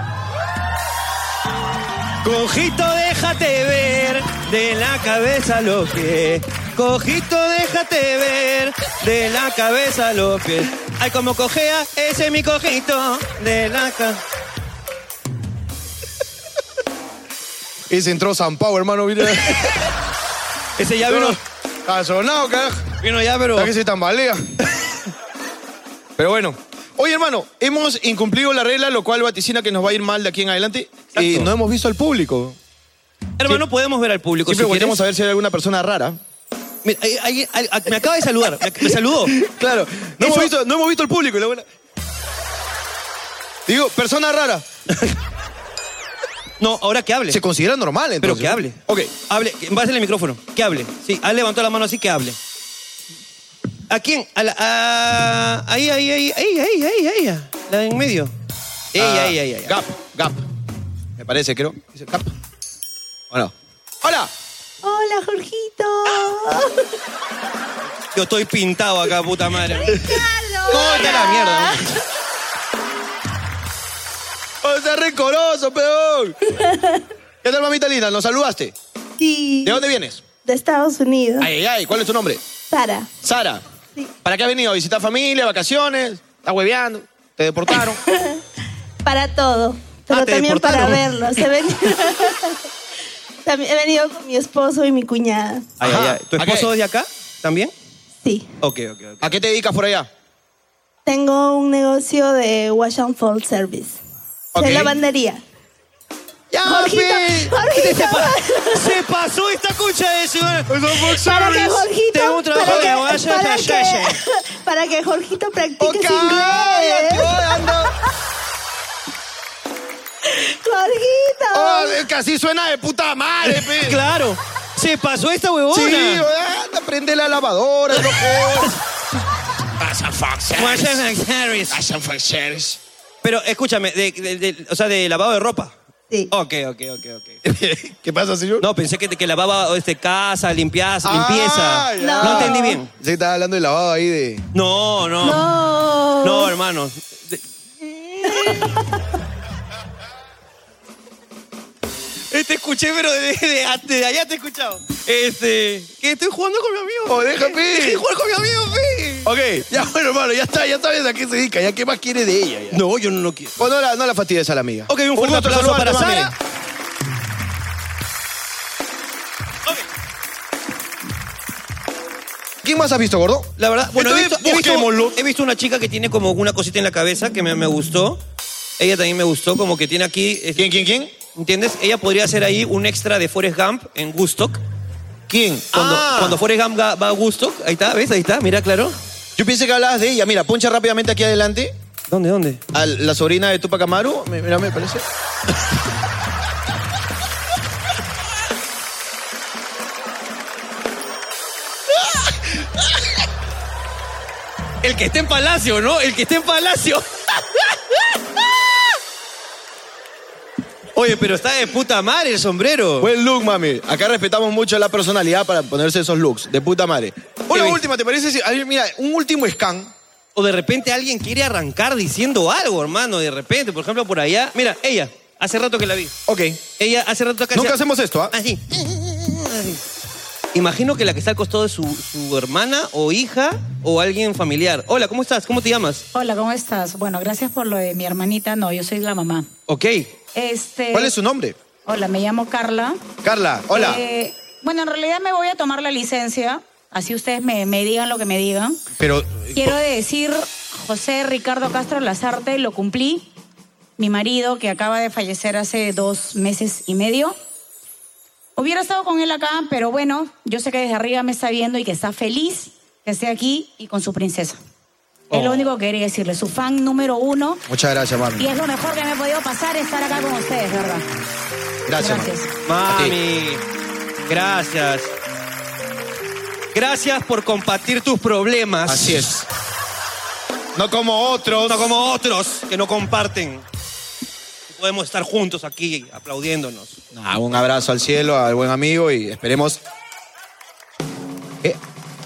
Cojito, déjate ver de la cabeza a los pies. Cojito, déjate ver de la cabeza a los pies. Ay, como cojea, ese es mi cojito de la cabeza. Ese entró San Pau, hermano, mira. Ese ya vino, Ha sonado, carajo. vino ya, pero... ¿A que se tambalea? Pero bueno, Oye, hermano, hemos incumplido la regla, lo cual vaticina que nos va a ir mal de aquí en adelante. Y no hemos visto al público. Hermano, Sí. podemos ver al público. Siempre si volteamos quieres. a ver si hay alguna persona rara. Mira, hay- hay- hay- me acaba de saludar, me, me saludó. Claro, no, Eso- hemos visto, no hemos visto al público. y la buena- Digo, persona rara. No, ahora que hable. Se considera normal, entonces. Pero que hable. Ok. Hable, base el micrófono. Que hable. Sí, ha levantado la mano así, que hable. ¿A quién? A la, a- ahí, ahí, ahí, ahí, ahí, ahí, ahí. La de en medio. Ella, Ah, ella, ella. Gap, Gap. Me parece, creo. Dice Gap. ¿O no? ¡Hola! Hola, Jorgito. Yo estoy pintado acá, puta madre. Ricardo. No, está la mierda. ¡Oh, sea rencoroso, peón! ¿Qué tal, mamita linda? ¿Nos saludaste? Sí. ¿De dónde vienes? De Estados Unidos. Ay, ay, ay. ¿Cuál es tu nombre? Sara. Sara. Sí. ¿Para qué has venido? ¿A visitar familia, vacaciones? ¿Estás hueveando? ¿Te deportaron? Para todo. Pero Ah, te también para deportaron. verlos. He venido... también he venido con mi esposo y mi cuñada. Ay, Ajá. ay, ay. ¿Tu ¿A esposo qué? es de acá? ¿También? Sí. Ok, ok, ok. ¿A qué te dedicas por allá? Tengo un negocio de wash and fall service. Ok. De lavandería. ¡Ya, Jorgito, pe! Jorgito. Se pasó esta concha de su... Para que Jorgito, Tengo un trabajo para de que, wash para and que, fall. para que Jorgito practique ¡Oh, su cállate! inglés. ¡Oh, anda! Jorgito. ¡Oh, es que así suena de puta madre, pe! Claro. Se pasó esta huevona. Sí, anda, prende la lavadora, loco. Wash and Harris. Pero escúchame, de, de- de- o sea, de lavado de ropa. Sí. Ok, ok, ok, ok. ¿Qué pasa, señor? No, pensé que, que lavaba este, casa, limpieza, Ah, limpieza. ya. No entendí bien. Sí, estaba hablando de lavado ahí de... No, no. No. No, hermano. De- Eh, Te escuché, pero de, de- de allá te he escuchado. Este. Que estoy jugando con mi amigo. ¡Oh, déjame! Estoy jugando con mi amigo, fe. Ok, ya bueno, hermano, ya está, ya sabes a qué se dedica, ya qué más quiere de ella. Ya. No, yo no lo quiero. O no la, no la fastidies a la amiga. Ok, un fuerte gusto aplauso saludarte, para mami. Sara. Ok. ¿Quién más has visto, gordo? La verdad, bueno, he Entonces, visto, he, visto, busquémoslo. he visto una chica que tiene como una cosita en la cabeza que me, me gustó. Ella también me gustó, como que tiene aquí... es- ¿Quién, quién, quién? ¿Entiendes? Ella podría ser ahí un extra de Forrest Gump en Woodstock. ¿Quién? Cuando, Ah, cuando Forrest Gump va va a Woodstock, ahí está, ¿ves? Ahí está, mira, claro. yo pensé que hablabas de ella. Mira, poncha rápidamente aquí adelante. ¿Dónde, dónde? A la sobrina de Tupac Amaru. Me- Mira, me parece. El que está en Palacio, ¿no? El que está en Palacio. Oye, pero está de puta madre el sombrero. Buen look, mami. Acá respetamos mucho la personalidad para ponerse esos looks. De puta madre. Una ves? última, ¿te parece? Si- a ver, mira, un último scan. O de repente alguien quiere arrancar diciendo algo, hermano. De repente, por ejemplo, por allá. Mira, ella, hace rato que la vi. Ok. Ella hace rato acá. Nunca hacía- hacemos esto, ¿ah? Así. Imagino que la que está al costado de su, su hermana o hija o alguien familiar. Hola, ¿cómo estás? ¿Cómo te llamas? Hola, ¿cómo estás? Bueno, gracias por lo de mi hermanita. No, yo soy la mamá. Ok. Este. ¿Cuál es su nombre? Hola, me llamo Carla. Carla, hola. Eh, bueno, en realidad me voy a tomar la licencia. Así ustedes me, me digan lo que me digan. Pero, Quiero decir, José Ricardo Castro Lazarte, lo cumplí. Mi marido, que acaba de fallecer hace dos meses y medio. Hubiera estado con él acá, pero bueno, yo sé que desde arriba me está viendo y que está feliz que esté aquí y con su princesa. Es lo único que quería decirle. Su fan número uno. muchas gracias, mami. Y es lo mejor que me ha podido pasar estar acá con ustedes, ¿verdad? Gracias, Gracias. mami. Mami, gracias. Gracias por compartir tus problemas. Así es. No como otros. No como otros que no comparten. Podemos estar juntos aquí aplaudiéndonos. Ah, un abrazo al cielo, al buen amigo y esperemos. ¿Qué?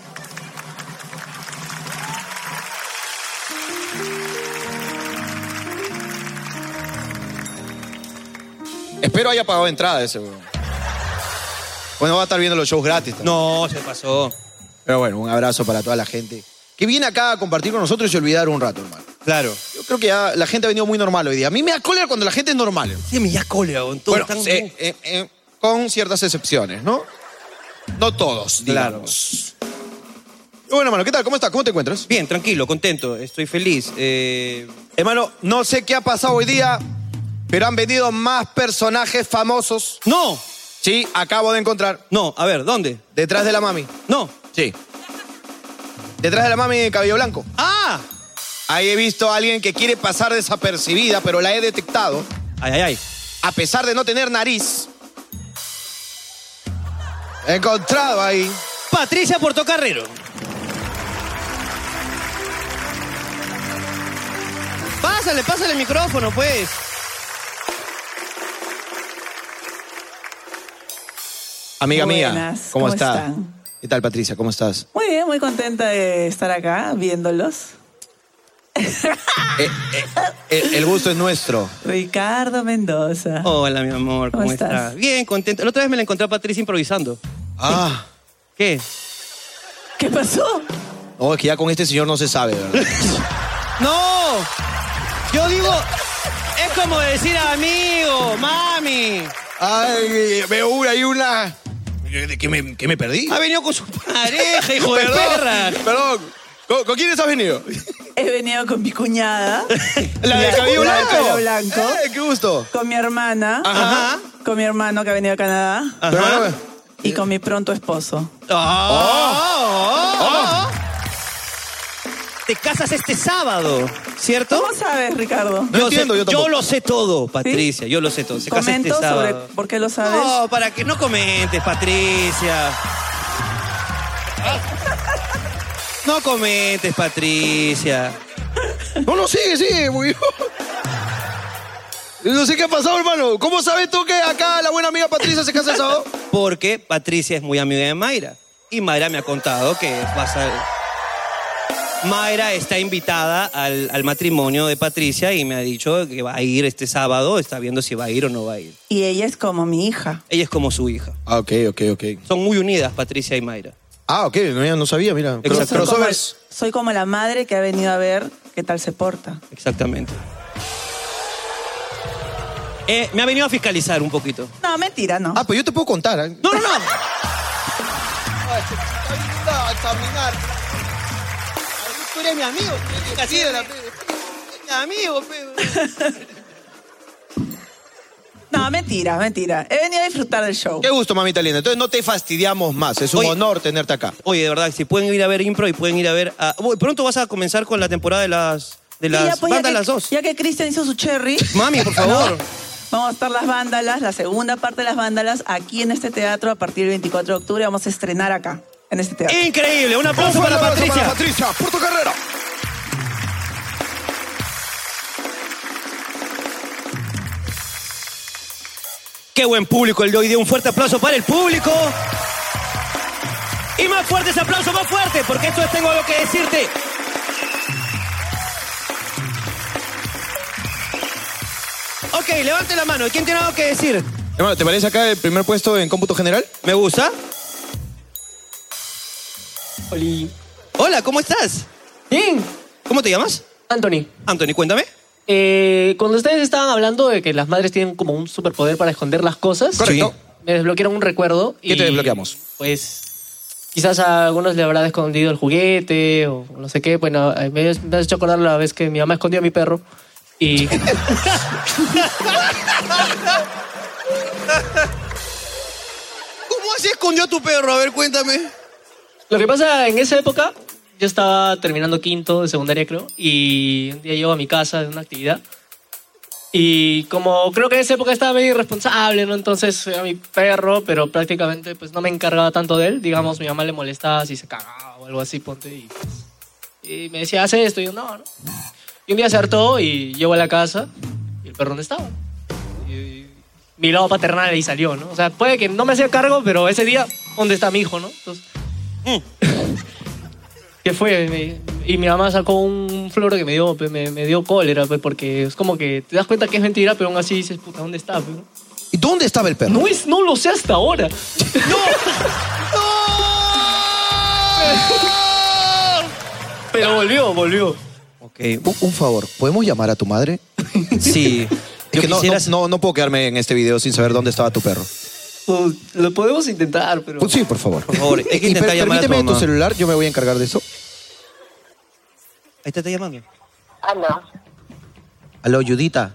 Espero haya pagado entrada ese, weón. Bueno, va a estar viendo los shows gratis también. No, se pasó. Pero bueno, un abrazo para toda la gente que viene acá a compartir con nosotros y olvidar un rato, hermano. Claro. Yo creo que ya la gente ha venido muy normal hoy día. A mí me da cólera cuando la gente es normal. Sí, me ya cólera, con todo Bueno, tan- eh, eh, eh, con ciertas excepciones, ¿no? No todos, Claro. digamos. Bueno, hermano, ¿qué tal? ¿Cómo estás? ¿Cómo te encuentras? Bien, tranquilo, contento, estoy feliz. Eh... Hermano, no sé qué ha pasado hoy día, pero han venido más personajes famosos. ¡No! Sí, acabo de encontrar. No, a ver, ¿dónde? Detrás de la mami. No. Sí. Detrás de la mami de cabello blanco. ¡Ah! Ahí he visto a alguien que quiere pasar desapercibida, pero la he detectado. Ay, ay, ay. A pesar de no tener nariz. He encontrado ahí. Patricia Portocarrero. Pásale, pásale el micrófono, pues. Amiga Buenas, mía, ¿cómo, ¿cómo estás? están? ¿Qué tal, Patricia? ¿Cómo estás? Muy bien, muy contenta de estar acá viéndolos. Eh, eh, el, el gusto es nuestro. Ricardo Mendoza. Hola, mi amor, ¿cómo, ¿Cómo estás? estás? Bien, contento. La otra vez me la encontré a Patricia improvisando. Ah. ¿Qué? ¿Qué pasó? No, es que ya con este señor no se sabe, ¿verdad? ¡No! Yo digo, es como decir amigo, mami. Ay, veo ahí una... ¿De qué me, qué me perdí? Ha venido con su pareja, hijo de Perdón, perra. Perdón. ¿Con, con quiénes has venido? He venido con mi cuñada. ¿La de cabello la de blanco? cabello blanco. Eh, qué gusto. Con mi hermana. Ajá. Con mi hermano que ha venido a Canadá. Tu hermano, Y con mi pronto esposo. Oh, oh, oh, oh. Te casas este sábado, ¿cierto? ¿Cómo sabes, Ricardo? No entiendo, yo tampoco. yo lo sé todo, Patricia, yo lo sé todo. Se casa este Comento sobre sábado. por qué lo sabes. No, para que no comentes, Patricia. No comentes, Patricia. No, no, sigue, sigue. Muy bien. No sé qué ha pasado, hermano. ¿Cómo sabes tú que acá la buena amiga Patricia se casa el sábado? Porque Patricia es muy amiga de Mayra. Y Mayra me ha contado que pasa... Mayra está invitada al, al matrimonio de Patricia y me ha dicho que va a ir este sábado. Está viendo si va a ir o no va a ir. Y ella es como mi hija. Ella es como su hija. Ah, ok, ok, ok. Son muy unidas, Patricia y Mayra. Ah, ok, no, ya no sabía, mira. Exacto. Soy como, Crossovers. soy como la madre que ha venido a ver qué tal se porta. Exactamente. Eh, me ha venido a fiscalizar un poquito. No, mentira, no. Ah, pues yo te puedo contar. ¿eh? No, no, no. A examinar. Tú eres mi amigo. Casi era, mi amigo, No, mentira, mentira. He venido a disfrutar del show. Qué gusto, mamita linda. Entonces no te fastidiamos más. Es un Oye. honor tenerte acá. Oye, de verdad, si pueden ir a ver impro y pueden ir a ver... A... Uy, pronto vas a comenzar con la temporada de las, de Sí, las ya, pues, ya bandas que- las dos. Ya que Cristian hizo su cherry. Mami, por favor. Vamos a estar las vándalas, la segunda parte de las vándalas, aquí en este teatro a partir del veinticuatro de octubre. Vamos a estrenar acá, en este teatro. Increíble. Un aplauso Un para fuerte aplauso Patricia. para Patricia, Portocarrero. Qué buen público el de hoy día. Un fuerte aplauso para el público. Y más fuerte ese aplauso, más fuerte, porque esto es Tengo Algo que Decirte. Ok, levante la mano. ¿Quién tiene algo que decir? Hermano, ¿te parece acá el primer puesto en cómputo general? ¿Me gusta? Oli. Hola, ¿cómo estás? Bien, ¿Cómo te llamas? Anthony. Anthony, cuéntame. Eh, cuando ustedes estaban hablando de que las madres tienen como un superpoder para esconder las cosas, Correcto. me desbloquearon un recuerdo. ¿Qué te desbloqueamos? Pues quizás a algunos le habrá escondido el juguete o no sé qué. Bueno, me, me has hecho acordar la vez que mi mamá escondió a mi perro y... ¿Cómo así escondió a tu perro? A ver, cuéntame. Lo que pasa, en esa época, yo estaba terminando quinto de secundaria, creo, y un día llego a mi casa de una actividad. Y como creo que en esa época estaba medio irresponsable, ¿no? Entonces era mi perro, pero prácticamente pues no me encargaba tanto de él. Digamos, mi mamá le molestaba si se cagaba o algo así, ponte. Y, pues, y me decía, hace esto. Y yo, no, no. Y un día se hartó y llego a la casa y el perro no estaba. Y mi lado paternal ahí salió, ¿no? O sea, puede que no me hacía cargo, pero ese día, ¿dónde está mi hijo, no? Entonces... ¿Qué fue? Me- y mi mamá sacó un floro que me dio, pe, me, me dio cólera, pe, porque es como que te das cuenta que es mentira, pero aún así dices, puta, ¿dónde está? Pe? ¿Y dónde estaba el perro? No, es, no lo sé hasta ahora. Pero volvió, volvió. Ok. Un, un favor, ¿podemos llamar a tu madre? Sí. Es Yo que no, quisiera... no, no, no puedo quedarme en este video sin saber dónde estaba tu perro. Pues, lo podemos intentar, pero... Pues sí, por favor. Por favor, hay que Y intentar per- llamar a tu permíteme tu mamá. celular, yo me voy a encargar de eso. Ahí te está llamando. Aló. Aló, Judita.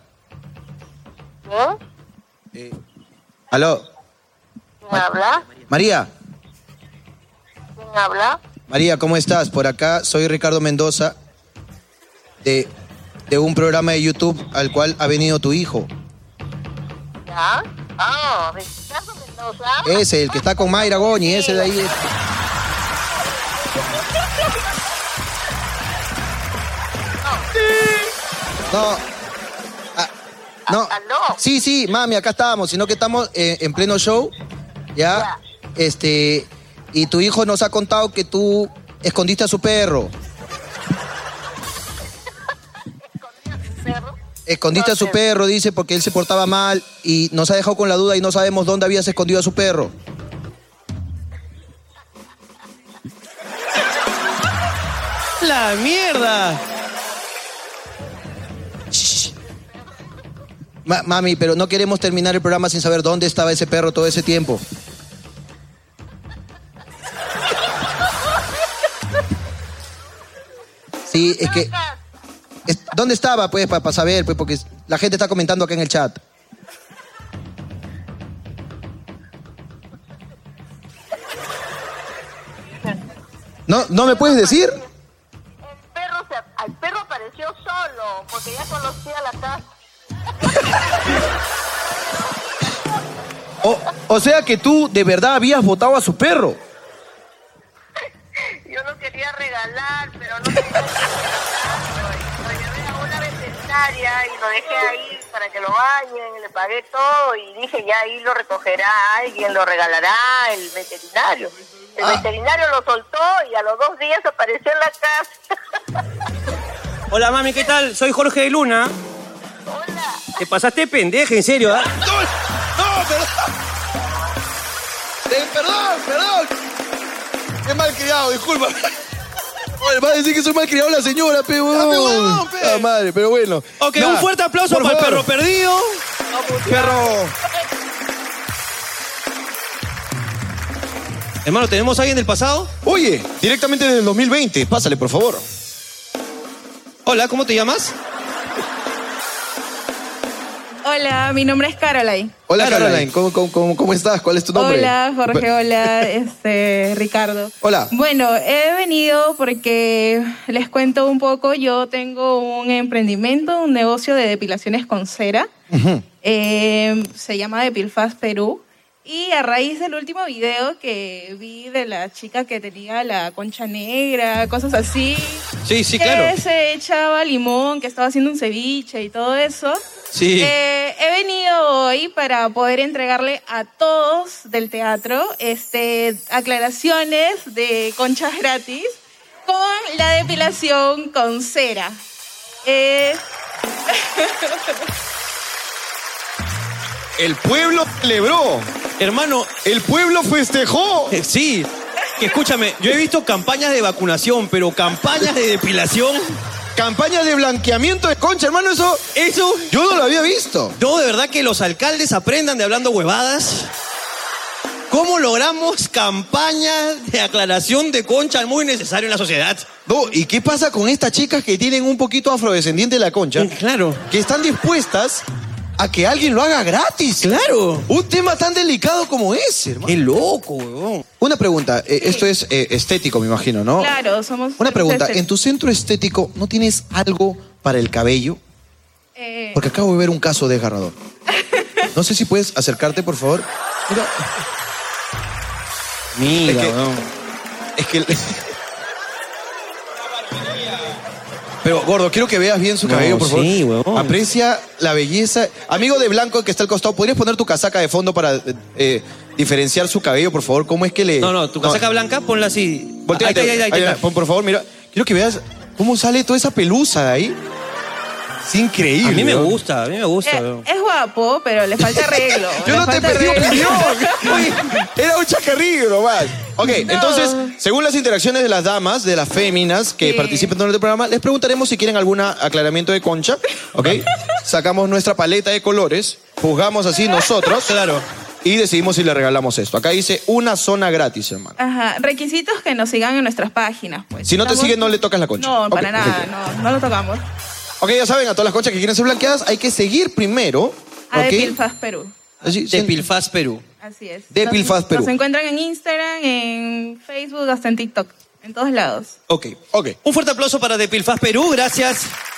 ¿Eh? Aló, ¿Quién habla? María. ¿Quién habla? María, ¿cómo estás? Por acá soy Ricardo Mendoza de, de un programa de YouTube al cual ha venido tu hijo. ¿Ya? Ah, Ricardo Mendoza. Ese, el que está con Mayra Goñi, ese de ahí. es- No. Ah, no. ¿Aló? Sí, sí, mami, acá estábamos, sino que estamos eh, en pleno show, ¿ya? Este, y tu hijo nos ha contado que tú escondiste a su perro. Escondiste a su perro, dice, porque él se portaba mal y nos ha dejado con la duda y no sabemos dónde habías escondido a su perro. ¡La mierda! Ma- mami, pero no queremos terminar el programa sin saber dónde estaba ese perro todo ese tiempo. Sí, es que... es- ¿Dónde estaba, pues, para saber? Pues, porque la gente está comentando acá en el chat. ¿No, ¿No me puedes decir? El perro, se, al perro apareció solo, porque ya conocía la casa. O, o sea que tú de verdad habías votado a su perro. Yo lo quería regalar, pero no quería regalarlo. Lo llevé a una veterinaria y lo dejé ahí para que lo bañen, le pagué todo y dije ya ahí lo recogerá alguien, lo regalará el veterinario. El Ah. veterinario lo soltó y a los dos días apareció en la casa. Hola, mami, ¿qué tal? Soy Jorge de Luna. Hola. Te pasaste pendeja, en serio, ¿ah? ¡No! ¡No, perdón! Eh, perdón, perdón. Qué malcriado, disculpa. Oye, va a decir que soy malcriado la señora, pe, huevón. pe, huevón, pe. Ah, madre, pero bueno. Ok, Nada, un fuerte aplauso por para el favor. perro perdido. Perro. Hermano, ¿tenemos a alguien del pasado? Oye, directamente desde el dos mil veinte. Pásale, por favor. Hola, ¿cómo te llamas? Hola, mi nombre es Caroline. Hola, Caroline. ¿Cómo, cómo, cómo, cómo estás? ¿Cuál es tu nombre? Hola, Jorge. Hola, este, Ricardo. Hola. Bueno, he venido porque les cuento un poco. Yo tengo un emprendimiento, un negocio de depilaciones con cera. Ujú. Eh, se llama Depilfast Perú. Y a raíz del último video que vi de la chica que tenía la concha negra, cosas así. Sí, sí, que claro. se echaba limón, que estaba haciendo un ceviche y todo eso. Sí. Eh, he venido hoy para poder entregarle a todos del teatro este, aclaraciones de conchas gratis con la depilación con cera. Eh... El pueblo celebró. Hermano, el pueblo festejó. Eh, Sí. Que escúchame, yo he visto campañas de vacunación, pero campañas de depilación. Campañas de blanqueamiento de concha, hermano, eso. Eso. Yo no lo había visto. No, de verdad que los alcaldes aprendan de hablando huevadas. ¿Cómo logramos campañas de aclaración de concha muy necesario en la sociedad? No, ¿y qué pasa con estas chicas que tienen un poquito afrodescendiente de la concha? Claro. Que están dispuestas a que alguien lo haga gratis. Claro. Un tema tan delicado como ese, hermano. Qué loco, huevón. Una pregunta, eh, esto es eh, estético, me imagino, ¿no? Claro, somos... Una pregunta, este- ¿en tu centro estético no tienes algo para el cabello? eh, Porque acabo de ver un caso desgarrador. No sé si puedes acercarte, por favor. Mira. Mira, Es que- huevón. Es que... Pero, gordo, quiero que veas bien su No, cabello, por favor. sí, huevón. Aprecia la belleza. Amigo de blanco que está al costado, ¿podrías poner tu casaca de fondo para eh, diferenciar su cabello, por favor? ¿Cómo es que le...? No, no, tu casaca blanca, ponla así. Volteate, Ahí está, ahí está, ahí ahí está. está. Pon, por favor, mira. Quiero que veas cómo sale toda esa pelusa de ahí. Es increíble. A mí me ¿no? gusta, a mí me gusta. eh, huevón. es guapo, pero le falta arreglo. Yo le no te falta pedí arreglo. opinión. Oye, era un chacarrillo nomás. Ok, No. entonces, según las interacciones de las damas, de las féminas que Sí. participan en el programa, les preguntaremos si quieren algún aclaramiento de concha. Ok, sacamos nuestra paleta de colores, juzgamos así nosotros. Claro. y decidimos si le regalamos esto. Acá dice una zona gratis, hermano. Ajá, requisitos que nos sigan en nuestras páginas, pues. Si no te Estamos- siguen, no le tocas la concha. No, Ok, para nada, perfecto. no, no lo tocamos. Ok, ya saben, a todas las conchas que quieren ser blanqueadas, hay que seguir primero. A ¿ok? Depilfaz Perú. Así, De Pilfaz Perú. Así es. Depilfaz Nos- Perú. Nos encuentran en Instagram, en Facebook, hasta en TikTok. En todos lados. Ok. Ok. Un fuerte aplauso para De Pilfaz Perú, gracias.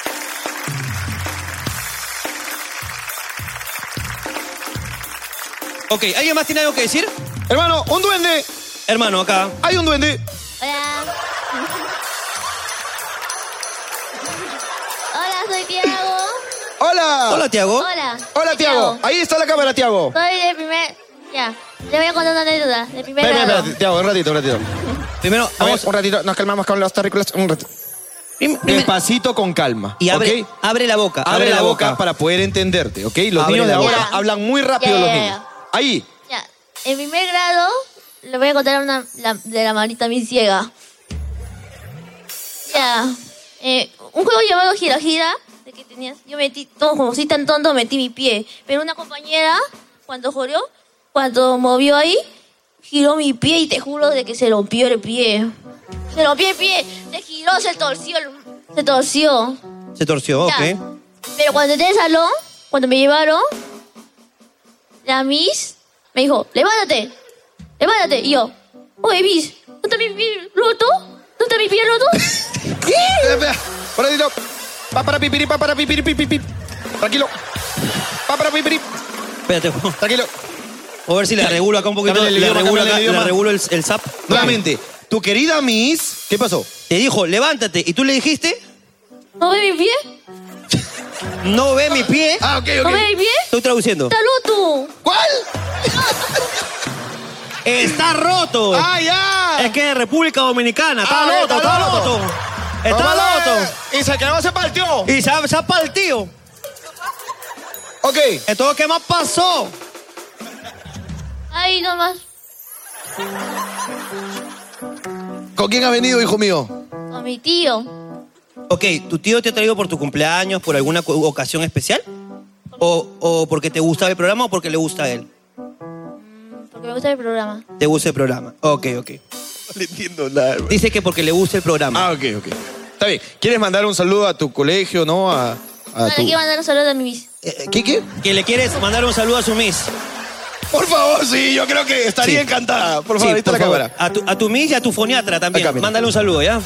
Ok, ¿alguien más tiene algo que decir? Hermano, un duende. Hermano, acá. Hay un duende. Hola. Hola, soy Tiago. Hola. Hola, Tiago. Hola. Hola, soy Tiago. Ahí está la cámara, Tiago. Soy de primer... Ya, le voy a contar una anécdota. De primer Ven, ven, grado. ven, Tiago, un ratito, un ratito. Primero, A ver, un ratito, nos calmamos con los terrícolas. Un ratito. Despacito, con calma. Y abre, ¿ok? abre la boca. Abre, la boca. para poder entenderte, ¿ok? Los Abre niños de la ahora boca. hablan muy rápido, Ya, los ya, niños. Ahí. Ya, en primer grado le voy a contar una la- de la manita mi ciega. Ya, eh, un juego llamado Gira Gira, de que tenías, yo metí, todo como si tan tonto, metí mi pie. Pero una compañera, cuando jodió, cuando movió ahí, giró mi pie y te juro de que se rompió el pie. Se rompió el pie, se giró, se torció, el- se torció. Se torció, Ya. ok. Pero cuando entré al salón, cuando me llevaron, la Miss me dijo, levántate, levántate. Y yo, oye, Miss, ¿no está mi pie roto? ¿No está mi pie roto? Espera, un ratito. Pa para pipiri, pa para pipiri, pipiri. Tranquilo. Pa para pipiri. Espérate, Tranquilo. a ver si le regulo acá un poquito. Cámbiale el Le idioma, regulo, cámbiale acá, el idioma. le regulo el, el zap. Nuevamente, tu querida Miss, ¿qué pasó? Te dijo, levántate. ¿Y tú le dijiste? ¿No ve mi pie? No ve mi pie. Ah, ok, ¿No ok. ve mi pie? Estoy traduciendo. ¡Está roto! ¿Cuál? Está roto. ¡Ah, ya! Es que es República Dominicana. Está Ah, roto, está está roto. roto. Está Vamos a roto. ver. Y se quedó, se partió. Y se ha, se ha partido. Ok. Entonces, ¿qué más pasó? Ahí nomás, ¿Con quién has venido, hijo mío? con mi tío. Ok, ¿tu tío te ha traído por tu cumpleaños, por alguna cu- ocasión especial? ¿O, o porque te gusta el programa o porque le gusta a él? Porque me gusta el programa. Te gusta el programa. Ok, ok. No le entiendo nada. Dice que porque le gusta el programa. Ah, ok, ok. Está bien. ¿Quieres mandar un saludo a tu colegio, no? A, a No, le tu... quiero mandar un saludo a mi Miss. Eh, ¿Qué, qué? Que le quieres mandar un saludo a su miss. Por favor, sí, yo creo que estaría Sí. encantada. Por favor, Sí, ahí está por la favor. cámara. A tu, a tu miss y a tu foniatra también. Acá, mira. Mándale un saludo, ¿ya?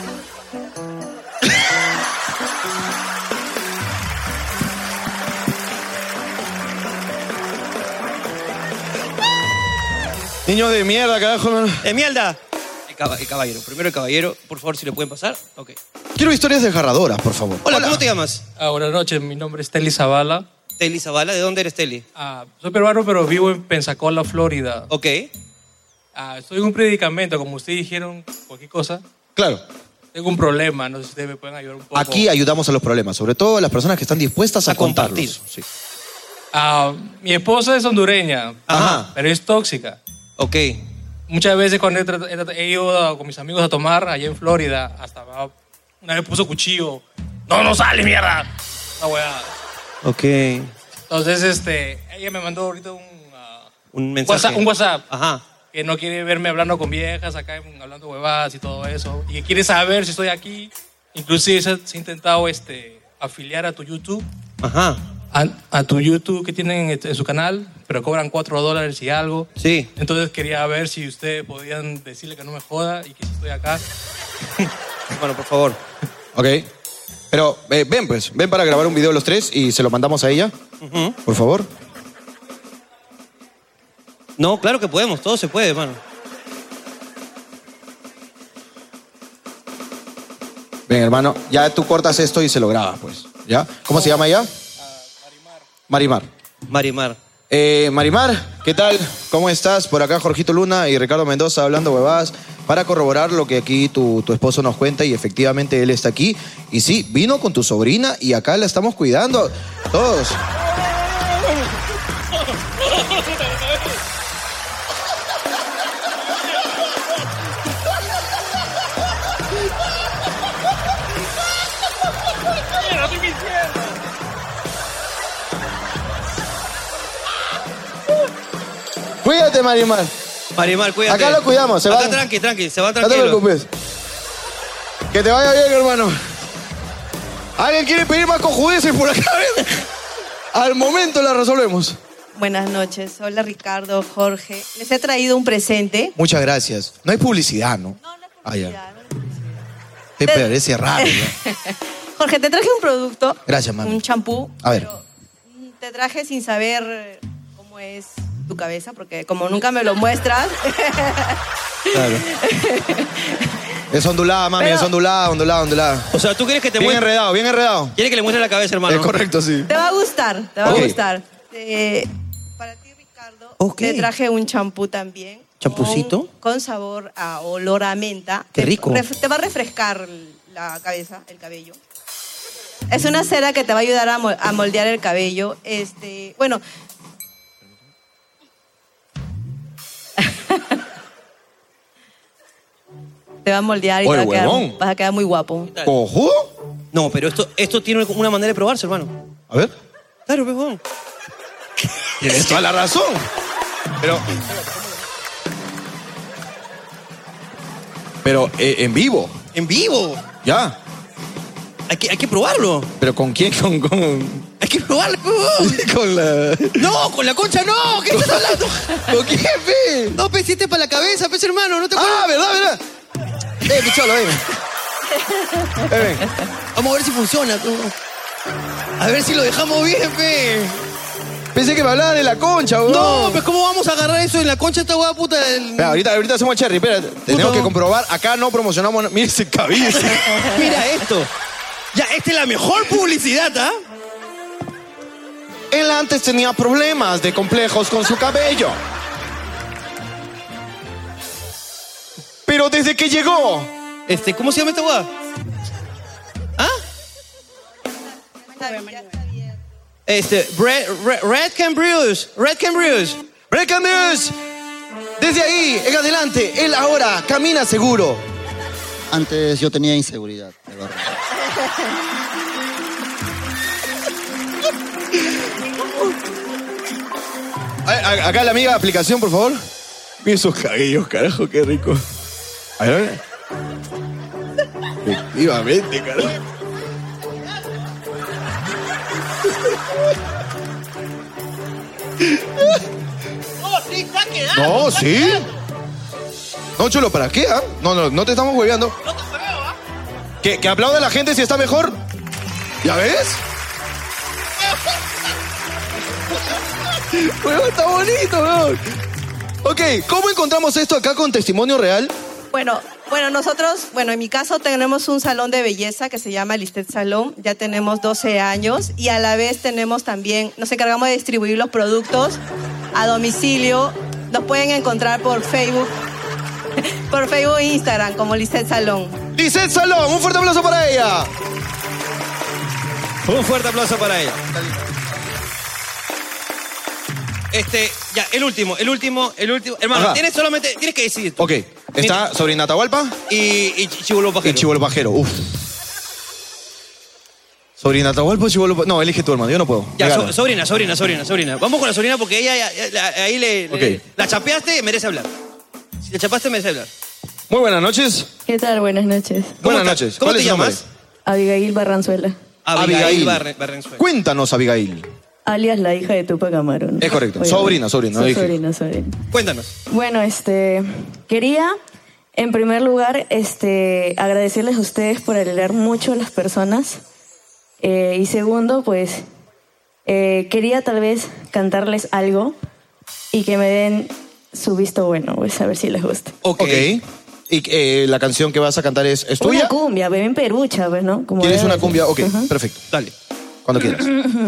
Niños de mierda, carajo. no, no. ¡De mierda! El, caba- el caballero. Primero el caballero. Por favor, si le pueden pasar. Ok. Quiero historias desgarradoras, por favor. Hola, ¿cómo te llamas? Ah, buenas noches, mi nombre es Teli Zavala. Teli Zavala. ¿De dónde eres, Teli? Ah, soy peruano, pero vivo en Pensacola, Florida. Ok. Ah, estoy en un predicamento, como ustedes dijeron, cualquier cosa. Claro. Tengo un problema, no sé si ustedes me pueden ayudar un poco. Aquí ayudamos a los problemas, sobre todo a las personas que están dispuestas a, A compartir. contarlos. Sí. Ah, mi esposa es hondureña, Ajá. pero es tóxica. Ok. Muchas veces cuando he, trat- he trat- he ido a- con mis amigos a tomar allá en Florida, hasta va- una vez puso cuchillo. ¡No, no sale, mierda! Una weá. Ok. Entonces, este, ella me mandó ahorita un, ah, Un mensaje. WhatsApp, un WhatsApp. Ajá. Que no quiere verme hablando con viejas, acá en- hablando huevadas y todo eso. Y que quiere saber si estoy aquí. Inclusive se, se ha intentado este, afiliar a tu YouTube. Ajá. A, a tu YouTube que tienen en, en su canal, pero cobran cuatro dólares y algo. Sí. Entonces quería ver si ustedes podían decirle que no me joda y que si estoy acá. Bueno, por favor. Ok. Pero eh, ven, pues, ven para grabar un video los tres y se lo mandamos a ella, Ujú. por favor. No, claro que podemos. Todo se puede, hermano. Ven, hermano, ya tú cortas esto y se lo grabas, pues. ¿Ya? ¿Cómo se llama ella? Marimar. Marimar. Eh, Marimar, ¿qué tal? ¿Cómo estás? Por acá Jorgito Luna y Ricardo Mendoza hablando huevadas para corroborar lo que aquí tu, tu esposo nos cuenta y efectivamente él está aquí. Y sí, vino con tu sobrina y acá la estamos cuidando todos. Cuídate, Marimar. Marimar, cuídate. Acá lo cuidamos, se Acá van. tranqui, tranqui, se va No te tranquilo. preocupes. Que te vaya bien, hermano. ¿Alguien quiere pedir más cojudeces por acá? ¿Ven? Al momento la resolvemos. Buenas noches. Hola, Ricardo, Jorge. Les he traído un presente. Muchas gracias. No hay publicidad, ¿no? No, no hay publicidad. Ah, ya. Te parece raro, ¿no? Jorge, te traje un producto. Gracias, mami. Un champú. A ver. Te traje sin saber cómo es tu cabeza, porque como nunca me lo muestras. Claro. Es ondulada, mami, Pero- es ondulada, ondulada, ondulada. O sea, ¿tú quieres que te Bien muestre? enredado, bien enredado. ¿Quieres que le muestre la cabeza, hermano? Es correcto, sí. Te va a gustar, te va Ok. a gustar. Eh, para ti, Ricardo, Ok. te traje un champú también. ¿Champucito? Con, con sabor a olor a menta. Qué Te- rico. ref- te va a refrescar la cabeza, el cabello. Es una cera que te va a ayudar a, mol- a moldear el cabello. Este, bueno. Te va a moldear y te Oye, va a quedar, huevón. vas a quedar muy guapo. ¿Cojudo? No, pero esto, esto tiene una manera de probarse, hermano. A ver. Claro, pejón. Tienes toda la razón. Pero. Pero eh, en vivo. ¿En vivo? Ya. Hay que, hay que probarlo. ¿Pero con quién? Con. con... Hay que probarlo, pejón. con la. No, con la concha no. ¿Qué estás hablando? ¿Con quién, fe? No, pe, si este es para la cabeza, pez, hermano. ¿No te acuerdas? Ah, ¿verdad, verdad? Eh, picholo, ven. Ven, ven. Vamos a ver si funciona. tú. A ver si lo dejamos bien, pe. Pensé que me hablaba de la concha, weón. No, pues ¿cómo vamos a agarrar eso en la concha de esta hueá puta del... Espera, ahorita, ahorita hacemos el cherry, espérate. Tenemos que comprobar. Acá no promocionamos. na- Mira ese cabeza. Mira esto. Ya, esta es la mejor publicidad, ¿ah? Él antes tenía problemas de complejos con su cabello. Pero desde que llegó. Este, ¿cómo se llama esta hueá? ¿Ah? Este, Red, Red, Red Can Brews. Red Can Brews. Red Can Brews. Desde ahí, en adelante, él ahora camina seguro. Antes yo tenía inseguridad, de verdad. A- a- Acá la amiga, aplicación, por favor. Mira esos cabellos, carajo, qué rico. A ver, a ver. Efectivamente, carajo. ¡Oh, sí, está quedando! No, está sí. quedando. No, chulo, ¿para qué? ah? No, no, no te estamos hueveando. No te veo, ¿ah? Que, que aplaude a la gente si está mejor. ¿Ya ves? Huevón, está bonito, weón. Ok, ¿cómo encontramos esto acá con testimonio real? Bueno, bueno, nosotros, bueno, en mi caso tenemos un salón de belleza que se llama Listet Salón. Ya tenemos doce años y a la vez tenemos también, nos encargamos de distribuir los productos a domicilio. Nos pueden encontrar por Facebook, por Facebook e Instagram como Listet Salón. Lisset Salón, un fuerte aplauso para ella. Un fuerte aplauso para ella. Este, ya, el último, el último, el último. Hermano, Ajá. tienes solamente, tienes que decidir. Ok, está Sobrina Atahualpa Y, y Chibolo y Pajero. Chibolo Pajero. Uf. Sobrina Atahualpa o Chibolo Pajero. No, elige tú, hermano, yo no puedo. Ya, Me so- gana. sobrina, sobrina, sobrina, sobrina. Vamos con la sobrina porque ella ya- ya- la- ahí le, le- Ok. la chapeaste, merece hablar. Si la chapaste, merece hablar. Muy buenas noches. ¿Qué tal? Buenas noches. Buenas estás? noches. ¿Cómo ¿Cuál te es su nombre? llamas? Abigail Barranzuela, Abigail, Abigail. Barre- Barrenzuela. Cuéntanos, Abigail. alias la hija de Tupac Amaru, ¿no? Es correcto. Obviamente. Sobrina, sobrina, Sí, dije. sobrina, sobrina. Cuéntanos. Bueno, este, quería, en primer lugar, este, agradecerles a ustedes por alegrar mucho a las personas. Eh, y segundo, pues, eh, quería tal vez cantarles algo y que me den su visto bueno, pues, a ver si les gusta. Ok. ¿Y eh, la canción que vas a cantar es, es tuya? Una cumbia, bebé en perucha, pues, ¿no? Como ¿Quieres debe una ser. cumbia? Ok, Ajá. perfecto. Dale. Cuando quieras.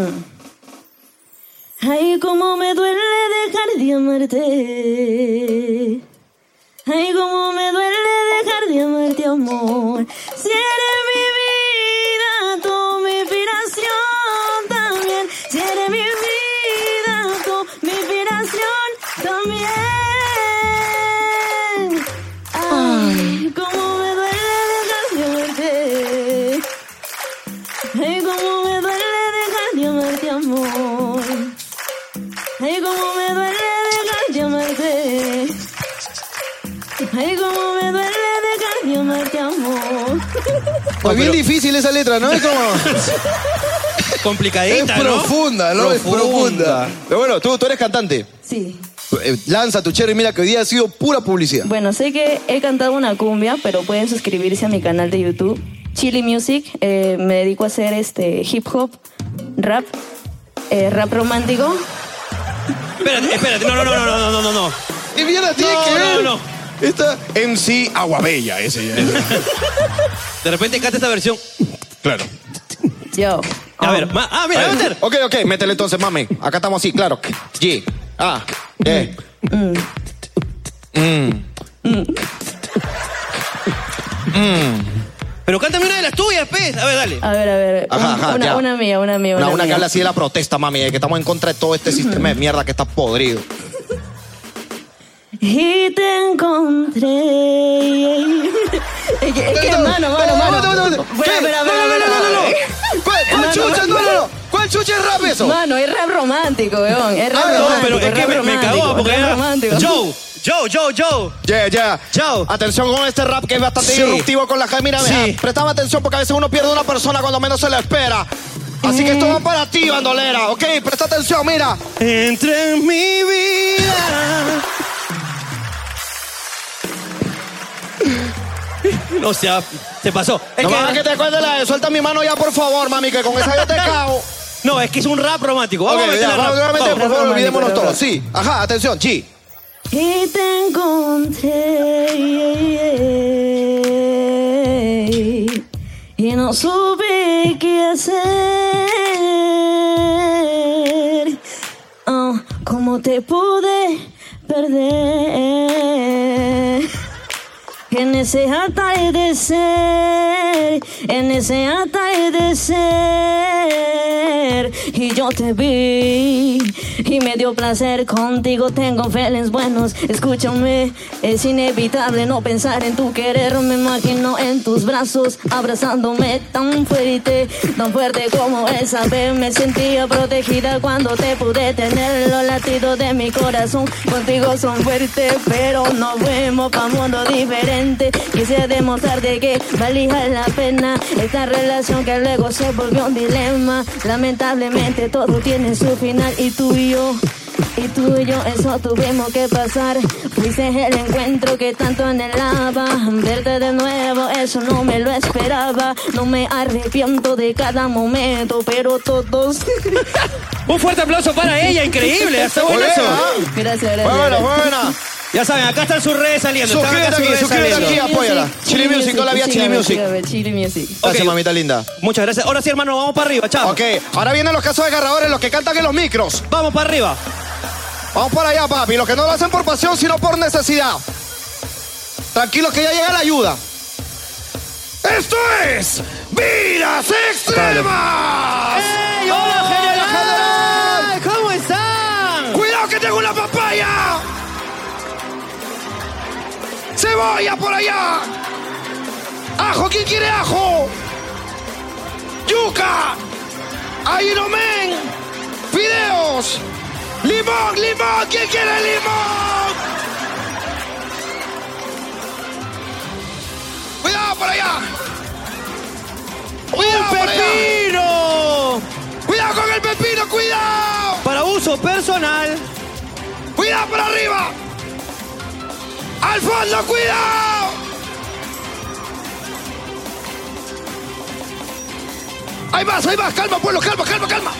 Ay, cómo me duele dejar de amarte. Ay, cómo me duele dejar de amarte, amor. Si eres mi vida, tú mi inspiración también. Si eres mi vida, tú mi inspiración también. Ay, cómo me duele dejar de amarte. Ay, cómo me duele dejar de amarte, amor. Ay, cómo me duele dejar de amarte, Ay, cómo me duele de que yo me te amo. Pues bien difícil esa letra, ¿no? Es como... Complicadita, es ¿no? profunda, ¿no? Es profunda. Pero bueno, tú, tú eres cantante. Sí. Eh, Lanza tu cherry, mira que hoy día ha sido pura publicidad. Bueno, sé que he cantado una cumbia, pero pueden suscribirse a mi canal de YouTube, Chili Music. Eh, me dedico a hacer este hip hop, rap, eh, rap romántico. Espérate, espérate, no, no, no, no, no, no, no, no. ¿Qué mierda tiene No, que ver? no, no. Esta M C Aguabella, ese ya. De repente canta esta versión. Claro. Yo. A ver, ma- ah, mira, A ver. meter. Ok, ok, métele entonces, mami. Acá estamos así, claro. G, A, E. Mm. Mm. Pero cántame una de las tuyas, pez. A ver, dale. A ver, a ver. Ajá, ajá, una, ya. una mía, una mía, Una, una, una que mía. habla así de la protesta, mami, de que estamos en contra de todo este sistema de mierda que está podrido. Y te encontré. Es que, es que, mano, mano, mano. No, no, no, no. Espera, ¿Qué? espera, No, espera, no, no, espera, no, no, no. espera. ¿Cuál, cuál No, chucha? no, No, no, no. ¿Cuál chucha es rap eso? Mano, es rap romántico, weón. Es rap Ah, no, romántico. Pero es que rap me, me romántico, cagó porque rap era romántico. Joe, Joe, Joe, Joe. Yeah, yeah. Joe. Atención con este rap que es bastante Sí. disruptivo con la gente. Mira, mira, Sí. prestame atención porque a veces uno pierde una persona cuando menos se le espera. Así que esto va para ti, bandolera, ¿ok? Presta atención, mira. Entre en mi vida. No sea, se pasó. Es No que, más que te acuerdes la de suelta mi mano ya, por favor, mami, que con esa yo te cago. no, es que es un rap romántico. Vamos Ok, a meterle ya, rap. vamos, nuevamente, Vamos. por favor, Romántico, olvidémonos rap. todos. Sí, ajá, atención, G. Y te encontré y no supe qué hacer. Oh, ¿cómo te pude perder? En ese atardecer, en ese atardecer, y yo te vi y me dio placer. Contigo tengo feelings buenos. Escúchame, es inevitable no pensar en tu querer. Me imagino en tus brazos abrazándome tan fuerte, tan fuerte como esa vez. Me sentía protegida cuando te pude tener. Los latidos de mi corazón contigo son fuertes, pero nos vemos pa' mundo diferente. Quise demostrarte que valía la pena esta relación que luego se volvió un dilema. Lamentablemente todo tiene su final y tú y yo, y tú y yo eso tuvimos que pasar. Fuiste el encuentro que tanto anhelaba. Verte de nuevo, eso no me lo esperaba. No me arrepiento de cada momento, pero todos... Un fuerte aplauso para ella, increíble. Está bueno eso. Gracias, gracias. Buena, gracias. buena. Ya saben, acá están sus redes saliendo. están acá Suscríbete sus aquí, redes suscríbete aquí, saliendo. apóyala. Chili Music, toda la vida Chili Music. Sígame, Chili Music. Gracias, Ok. mamita linda. Muchas gracias. Ahora sí, hermano, vamos para arriba, chao. Ok, ahora vienen los casos desgarradores, los que cantan en los micros. Vamos para arriba. Vamos para allá, papi. Los que no lo hacen por pasión, sino por necesidad. Tranquilos que ya llega la ayuda. ¡Esto es Vidas Extremas! ¡Ey, hola, general! ¿Cómo están? ¡Cuidado que tengo una papaya! ¡Cebolla por allá! ¡Ajo! ¿Quién quiere ajo? ¡Yuca! ¡Ayinomen! ¡Fideos! ¡Limón! ¡Limón! ¿Quién quiere limón? ¡Cuidado por allá! ¡Cuidado por allá! ¡Pepino! ¡Cuidado con el pepino! ¡Cuidado! Para uso personal. ¡Cuidado por arriba! ¡Al fondo, cuidado! ¡Hay más, hay más! ¡Calma, pueblo! ¡Calma, calma, calma!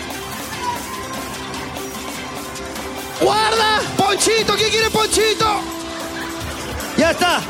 ¡Guarda! ¡Ponchito! ¿Quién quiere ponchito? Ya está.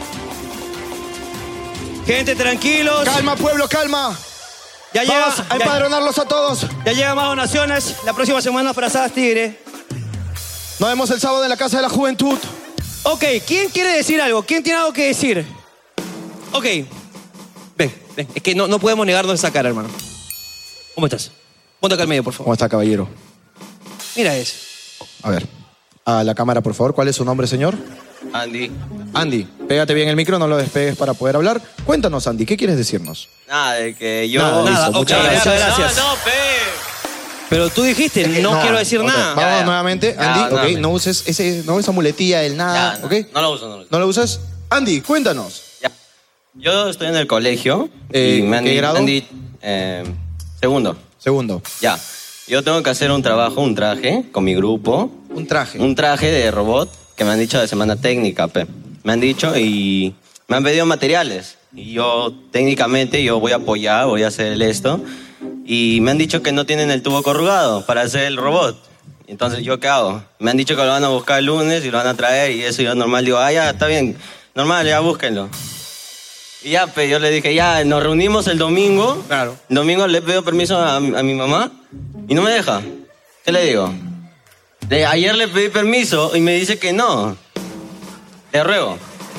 Gente, tranquilos. Calma, pueblo, calma. Ya llega, Vamos a ya, empadronarlos a todos. ya llegan más donaciones. La próxima semana, Frazadas Tigre. Nos vemos el sábado en la Casa de la Juventud. Ok, ¿quién quiere decir algo? ¿Quién tiene algo que decir? Ok. Ven, ven. Es que no, no podemos negarnos esa cara, hermano. ¿Cómo estás? Ponte acá al medio, por favor. ¿Cómo está, caballero? Mira eso. A ver, a la cámara, por favor. ¿Cuál es su nombre, señor? Andy. Andy, pégate bien el micro, no lo despegues para poder hablar. Cuéntanos, Andy, ¿qué quieres decirnos? Nada, de que yo... Nada, Nada, listo, ok, muchas muchas gracias. gracias. No, no, pe. Pero tú dijiste, no, No, quiero decir ok. nada. Vamos Ya, ya. nuevamente, Ya, Andy, ok, nuevamente. no uses ese, no esa muletilla, el nada, Ya, no, ok. no lo uso, no lo uso. ¿No lo usas? Andy, cuéntanos. Yo estoy en el colegio. Eh, y me han ¿qué di- grado? han di- eh, segundo. Segundo. Ya. Yo tengo que hacer un trabajo, un traje, con mi grupo. Un traje. Un traje de robot que me han dicho de semana técnica, pe. Me han dicho y me han pedido materiales. Y yo, técnicamente, yo voy a apoyar, voy a hacer esto. Y me han dicho que no tienen el tubo corrugado para hacer el robot. Entonces, ¿yo qué hago? Me han dicho que lo van a buscar el lunes y lo van a traer. Y eso yo normal digo, ah, ya, está bien. Normal, ya búsquenlo. Y ya, pues yo le dije, ya, nos reunimos el domingo. Claro. El domingo le pido permiso a, mi- a mi mamá y no me deja. ¿Qué le digo? De, ayer le pedí permiso y me dice que no. Le ruego.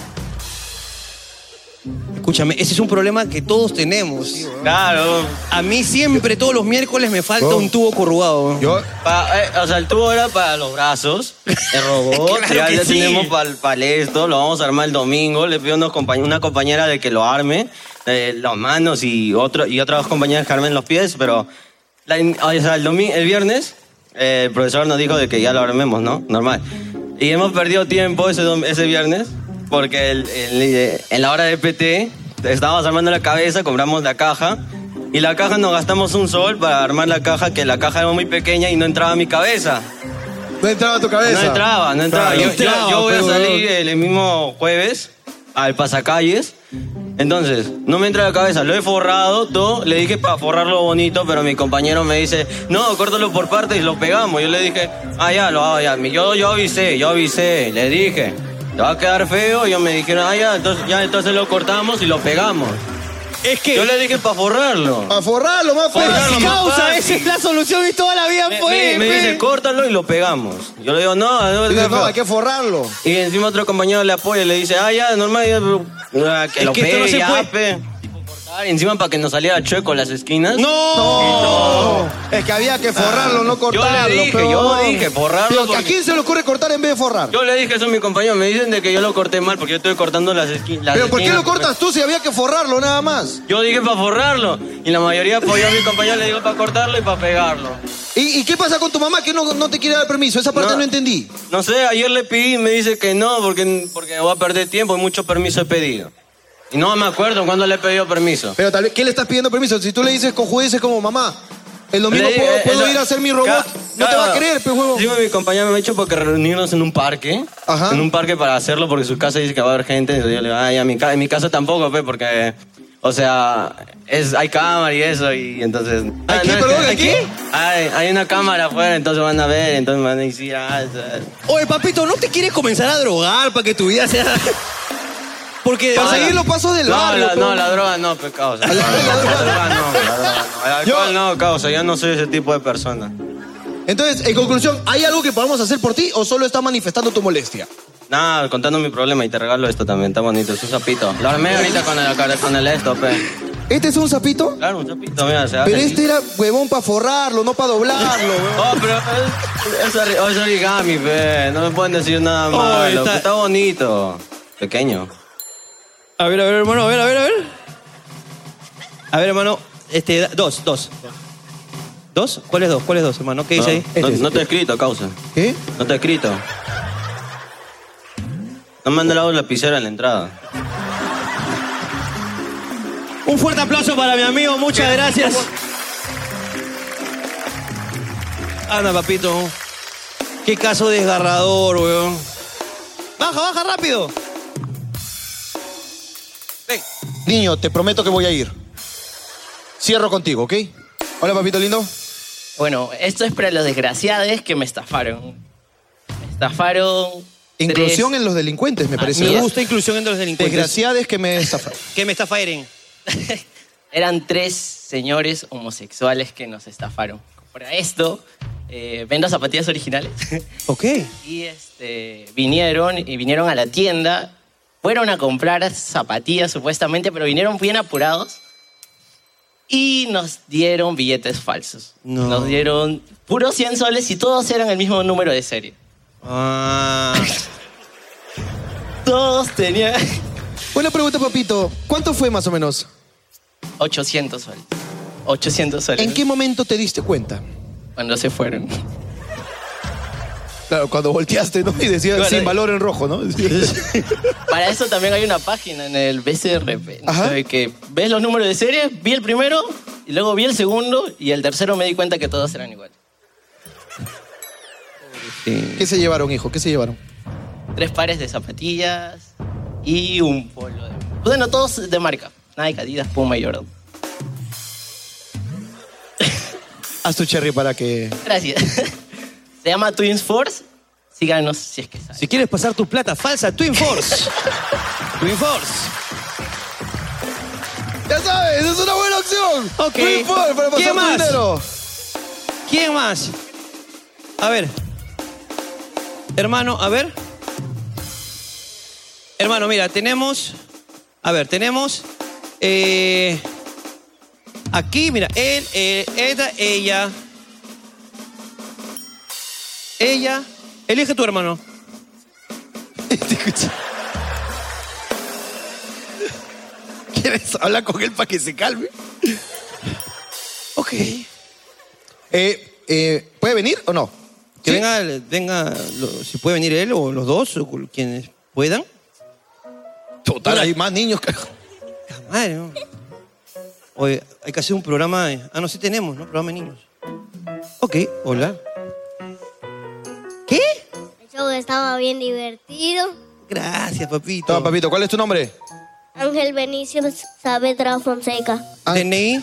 Escúchame, ese es un problema que todos tenemos. Claro. A mí siempre, todos los miércoles, me falta Oh. un tubo corrugado. Yo, Pa- eh, o sea, el tubo era para los brazos, el robot, Claro ya, que ya sí. tenemos para esto, lo vamos a armar el domingo, le pido a unos compañ- una compañera de que lo arme, eh, las manos y, otro, y otras dos compañeras que armen los pies, pero la in- o sea, el, domi- el viernes eh, el profesor nos dijo de que ya lo armemos, ¿no? Normal. Y hemos perdido tiempo ese, dom- ese viernes porque el- el- eh, en la hora de P T estábamos armando la cabeza, compramos la caja. Y la caja nos gastamos un sol para armar la caja, que la caja era muy pequeña y no entraba a mi cabeza. no entraba a tu cabeza. No entraba, no entraba. Claro, yo, no entraba, yo- yo voy a pero, salir weón. el mismo jueves al pasacalles. Entonces, no me entra a la cabeza, lo he forrado todo, le dije para forrarlo bonito, pero mi compañero me dice, no, córtalo por partes y lo pegamos. Yo le dije, ah, ya, lo hago, ya. Yo, yo avisé, yo avisé, le dije, te va a quedar feo. Y yo me dijeron, ah, ya, entonces, ya, entonces lo cortamos y lo pegamos. Es que... Yo le dije para forrarlo. Para forrarlo, más fácil. Forrarlo más Causa, fácil. esa es la solución y toda la vida Me, fue. me- me pe. dice, córtalo y lo pegamos. Yo le digo, no, no, Dice, no, no. hay que forrarlo. Y encima otro compañero le apoya y le dice, ah, ya, normal, ya, ah, que Es lo que esto pegue, no se ya, puede. pe. Tipo, cortar, y encima para que nos saliera chueco las esquinas. ¡No! Es que había que forrarlo, no cortarlo. Yo le dije, peón. yo dije, forrarlo. Pero, ¿a porque- quién se le ocurre cortar en vez de forrar? Yo le dije eso a mi compañero, me dicen de que yo lo corté mal porque yo estoy cortando las, esqui- las ¿Pero por qué esquinas. lo cortas tú si había que forrarlo nada más? Yo dije para forrarlo. Y la mayoría apoyó a mi compañero, le digo para cortarlo y para pegarlo. ¿Y, y qué pasa con tu mamá que no, no te quiere dar permiso? Esa parte no, No. entendí. No sé, ayer le pedí y me dice que no porque, porque voy a perder tiempo y mucho permiso he pedido. Y no me acuerdo cuándo le he pedido permiso. Pero tal vez, ¿qué le estás pidiendo permiso? Si tú le dices cojudeces como mamá, el domingo Le dije, puedo, eh, puedo eso- ir a hacer mi robot, Ca- no te va a claro. creer, pe huevo. Sí, mi compañero me ha dicho porque reunirnos en un parque. Ajá. En un parque para hacerlo porque su casa dice que va a haber gente. Entonces yo le digo, ay, a mi ca- en mi casa tampoco, pe, porque, o sea, es, hay cámara y eso, y entonces... ¿Hay Ah, qué, no, es- perdón, hay ¿hay qué? Hay, hay una cámara afuera, entonces van a ver, entonces me van a decir, ah, es- Oye, papito, ¿no te quieres comenzar a drogar para que tu vida sea...? Porque... Para o sea, seguir los pasos del no, barrio, la, pe. no, la droga no, pe, causa. La, droga no, la droga no, la droga no. El alcohol no, causa, yo no soy ese tipo de persona. Entonces, en conclusión, ¿hay algo que podamos hacer por ti o solo estás manifestando tu molestia? Nada, contando mi problema y te regalo esto también, está bonito, es un sapito. Lo armé ahorita con el, con el esto, pe. ¿Este es un sapito? Claro, un sapito, mira, se hace Pero aquí. este era huevón para forrarlo, no para doblarlo, huevón. Oh, pero es, es, ori- es origami, pe. No me pueden decir nada Oh, malo. está- Está... bonito. Pequeño. A ver, a ver, hermano, a ver, a ver, a ver. A ver, hermano, este, dos, dos. ¿Dos? ¿Cuál es dos? ¿Cuál es dos, hermano? ¿Qué dice No, ahí? no, no te he escrito, causa. ¿Qué? No te he escrito. No me han dado la lapicera en la entrada. Un fuerte aplauso para mi amigo, muchas gracias. Anda, papito. Qué caso desgarrador, weón. Baja, baja rápido. Niño, te prometo que voy a ir. Cierro contigo, ¿ok? Hola, papito lindo. Bueno, esto es para los desgraciados que me estafaron. Me estafaron. Inclusión tres- en los delincuentes, me parece. Así Me es. gusta inclusión entre los delincuentes. Desgraciades que me estafaron. Que me estafaron. Eran tres señores homosexuales que nos estafaron. Para esto, eh, vendo zapatillas originales. Ok. Y este, vinieron y vinieron a la tienda. Fueron a comprar zapatillas supuestamente, pero vinieron bien apurados. Y nos dieron billetes falsos. No. Nos dieron puros cien soles y todos eran el mismo número de serie. Ah. Todos tenían Buena pregunta, papito. ¿Cuánto fue más o menos? ochocientos soles. ochocientos soles. ¿En qué momento te diste cuenta? Cuando se fueron. Claro, cuando volteaste, ¿no? Y decía Bueno, sin valor en rojo, ¿no? Para eso también hay una página en el B C R P. ¿no? De que ves los números de serie, vi el primero, y luego vi el segundo, y el tercero me di cuenta que todos eran iguales. ¿Qué se llevaron, hijo? ¿Qué se llevaron? Tres pares de zapatillas y un polo de... Bueno, todos de marca. Nike, Adidas, Puma y Jordan. Haz tu cherry para que... Gracias. Se llama Twins Force. Síganos si es que saben. Si quieres pasar tu plata falsa, Twin Force. Twin Force. Ya sabes, es una buena opción. Ok. Twin Force para pasar ¿Quién tu más? dinero. ¿Quién más? A ver. Hermano, a ver. Hermano, mira, tenemos... A ver, tenemos... eh, aquí, mira, él, eh, ella, ella... Ella... Elige tu hermano. ¿Quieres hablar con él para que se calme? Ok. Eh, eh, ¿Puede venir o no? Que venga, venga lo- si puede venir él o los dos, o quienes puedan. Total, hay más niños que... Madre, ¿no? Oye, hay que hacer un programa de... Ah, no, sí tenemos, ¿no? Programa de niños. Ok, hola. ¿Qué? El show estaba bien divertido. Gracias, papito. Toma, papito, ¿cuál es tu nombre? Ángel Benicio Saavedra Fonseca. D N I.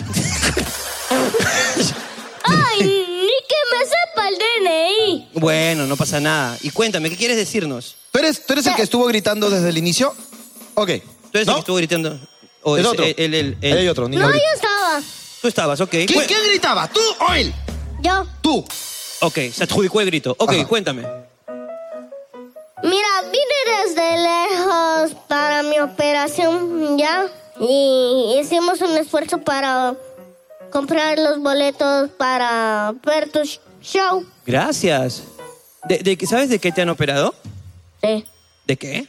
¡Ay, ni que me sepa el D N I! Bueno, no pasa nada. Y cuéntame, ¿qué quieres decirnos? ¿Tú eres, ¿tú eres el que estuvo gritando desde el inicio? Ok. ¿Tú eres el que estuvo gritando? ¿O El es otro. El, el, el- Ahí hay otro, niño No, yo grita. estaba. Tú estabas, ok. ¿Quién, Cu- ¿Quién gritaba? ¿Tú o él? Yo. Tú. Ok, se adjudicó el grito. Ok, cuéntame. Mira, vine desde lejos para mi operación, ¿ya? Y hicimos un esfuerzo para comprar los boletos para ver tu sh- show. Gracias. ¿De, de, qué- ¿Sabes de qué te han operado? Sí. ¿De qué?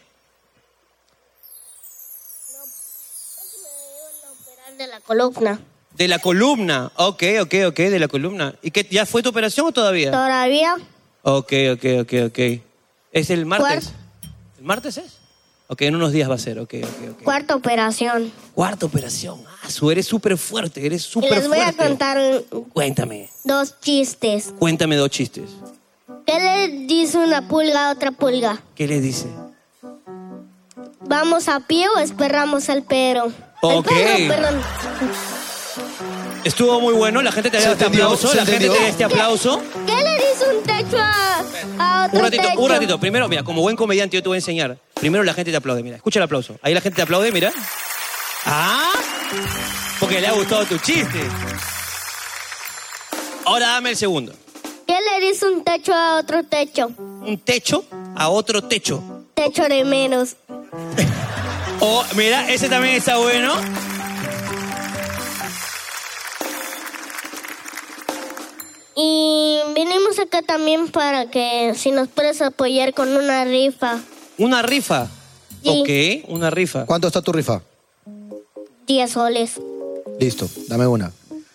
De la columna. De la columna. Ok, ok, ok, de la columna. ¿Y qué, ya fue tu operación o todavía? Todavía. Ok, ok, ok, ok. ¿Es el martes? ¿El martes es? Ok, en unos días va a ser, ok, ok, ok. Cuarta operación. Cuarta operación. Ah, su, eres súper fuerte, eres Y súper les voy fuerte. a contar un- Cuéntame, dos chistes. cuéntame dos chistes. ¿Qué le dice una pulga a otra pulga? ¿Qué le dice? ¿Vamos a pie o esperamos al perro? Ok. El perro, perdón. Estuvo muy bueno, la gente te da Se este entendió, aplauso, se la gente entendió. te da este aplauso. ¿Qué le dice un techo a, a otro Un ratito, techo? un ratito. Primero, mira, como buen comediante yo te voy a enseñar. Primero la gente te aplaude, mira. Escucha el aplauso. Ahí la gente te aplaude, mira. Ah, porque le ha gustado tu chiste. Ahora dame el segundo. ¿Qué le dice un techo a otro techo? Un techo a otro techo. Techo de menos. Oh, mira, ese también está bueno. Y vinimos acá también para que si nos puedes apoyar con una rifa. Una rifa. Sí. Ok, una rifa. ¿Cuánto está tu rifa? diez soles. Listo, dame una.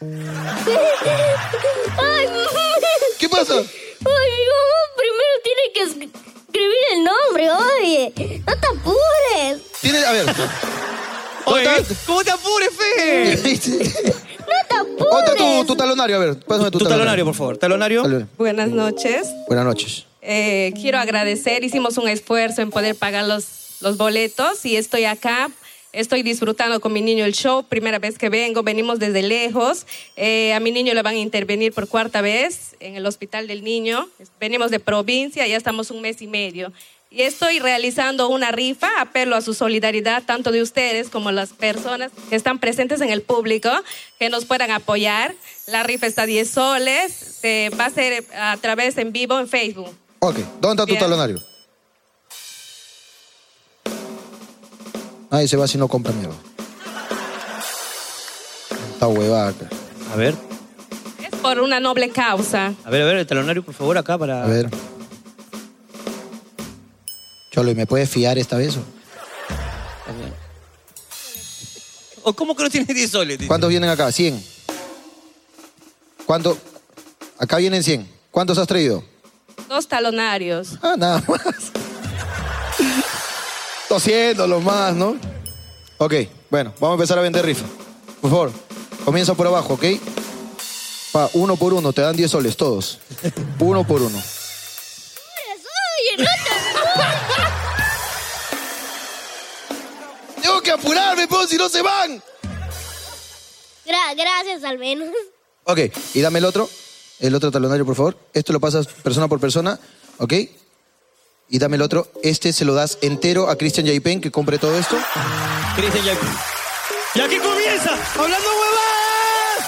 Ay, ¿Qué pasa? Ay, mi mamá primero tiene que es- escribir el nombre, oye. No te apures. Tienes, a ver. Oye, ¿cómo te apures, Fe? No te apures. ¿Dónde está tu, tu talonario? A ver, pásame tu, Tu talonario, por favor. Talonario. Buenas noches. Buenas noches. Eh, quiero agradecer, hicimos un esfuerzo en poder pagar los, los boletos y estoy acá. Estoy disfrutando con mi niño el show, primera vez que vengo, venimos desde lejos. Eh, a mi niño le van a intervenir por cuarta vez en el Hospital del Niño. Venimos de provincia, ya estamos un mes y medio. Y estoy realizando una rifa, apelo a su solidaridad, tanto de ustedes como las personas que están presentes en el público, que nos puedan apoyar. La rifa está a diez soles, se va a ser a través en vivo en Facebook. Ok, ¿dónde está tu Bien. talonario? Ahí se va si no compra mierda. Está huevada. A ver, Es por una noble causa. a ver, a ver, el talonario, por favor, acá para... A ver. Cholo, ¿y me puedes fiar esta vez? o? ¿O cómo que no tienes diez soles? dice? ¿Cuántos vienen acá? cien. ¿Cuánto? Acá vienen cien. ¿Cuántos has traído? Dos talonarios. Ah, nada más. Tosiendo los más, ¿no? Ok, bueno, vamos a empezar a vender rifa. Por favor, comienza por abajo, ¿ok? Pa, uno por uno, te dan diez soles, todos. Uno por uno. Oye, no te... Tengo que apurarme, pues, si no se van. Gra- gracias, al menos. Ok, y dame el otro. El otro talonario, por favor. Esto lo pasas persona por persona, ¿ok? Y dame el otro. Este se lo das entero a Christian Yaipen, que compre todo esto. Christian Yaipen. Y aquí comienza, hablando huevadas.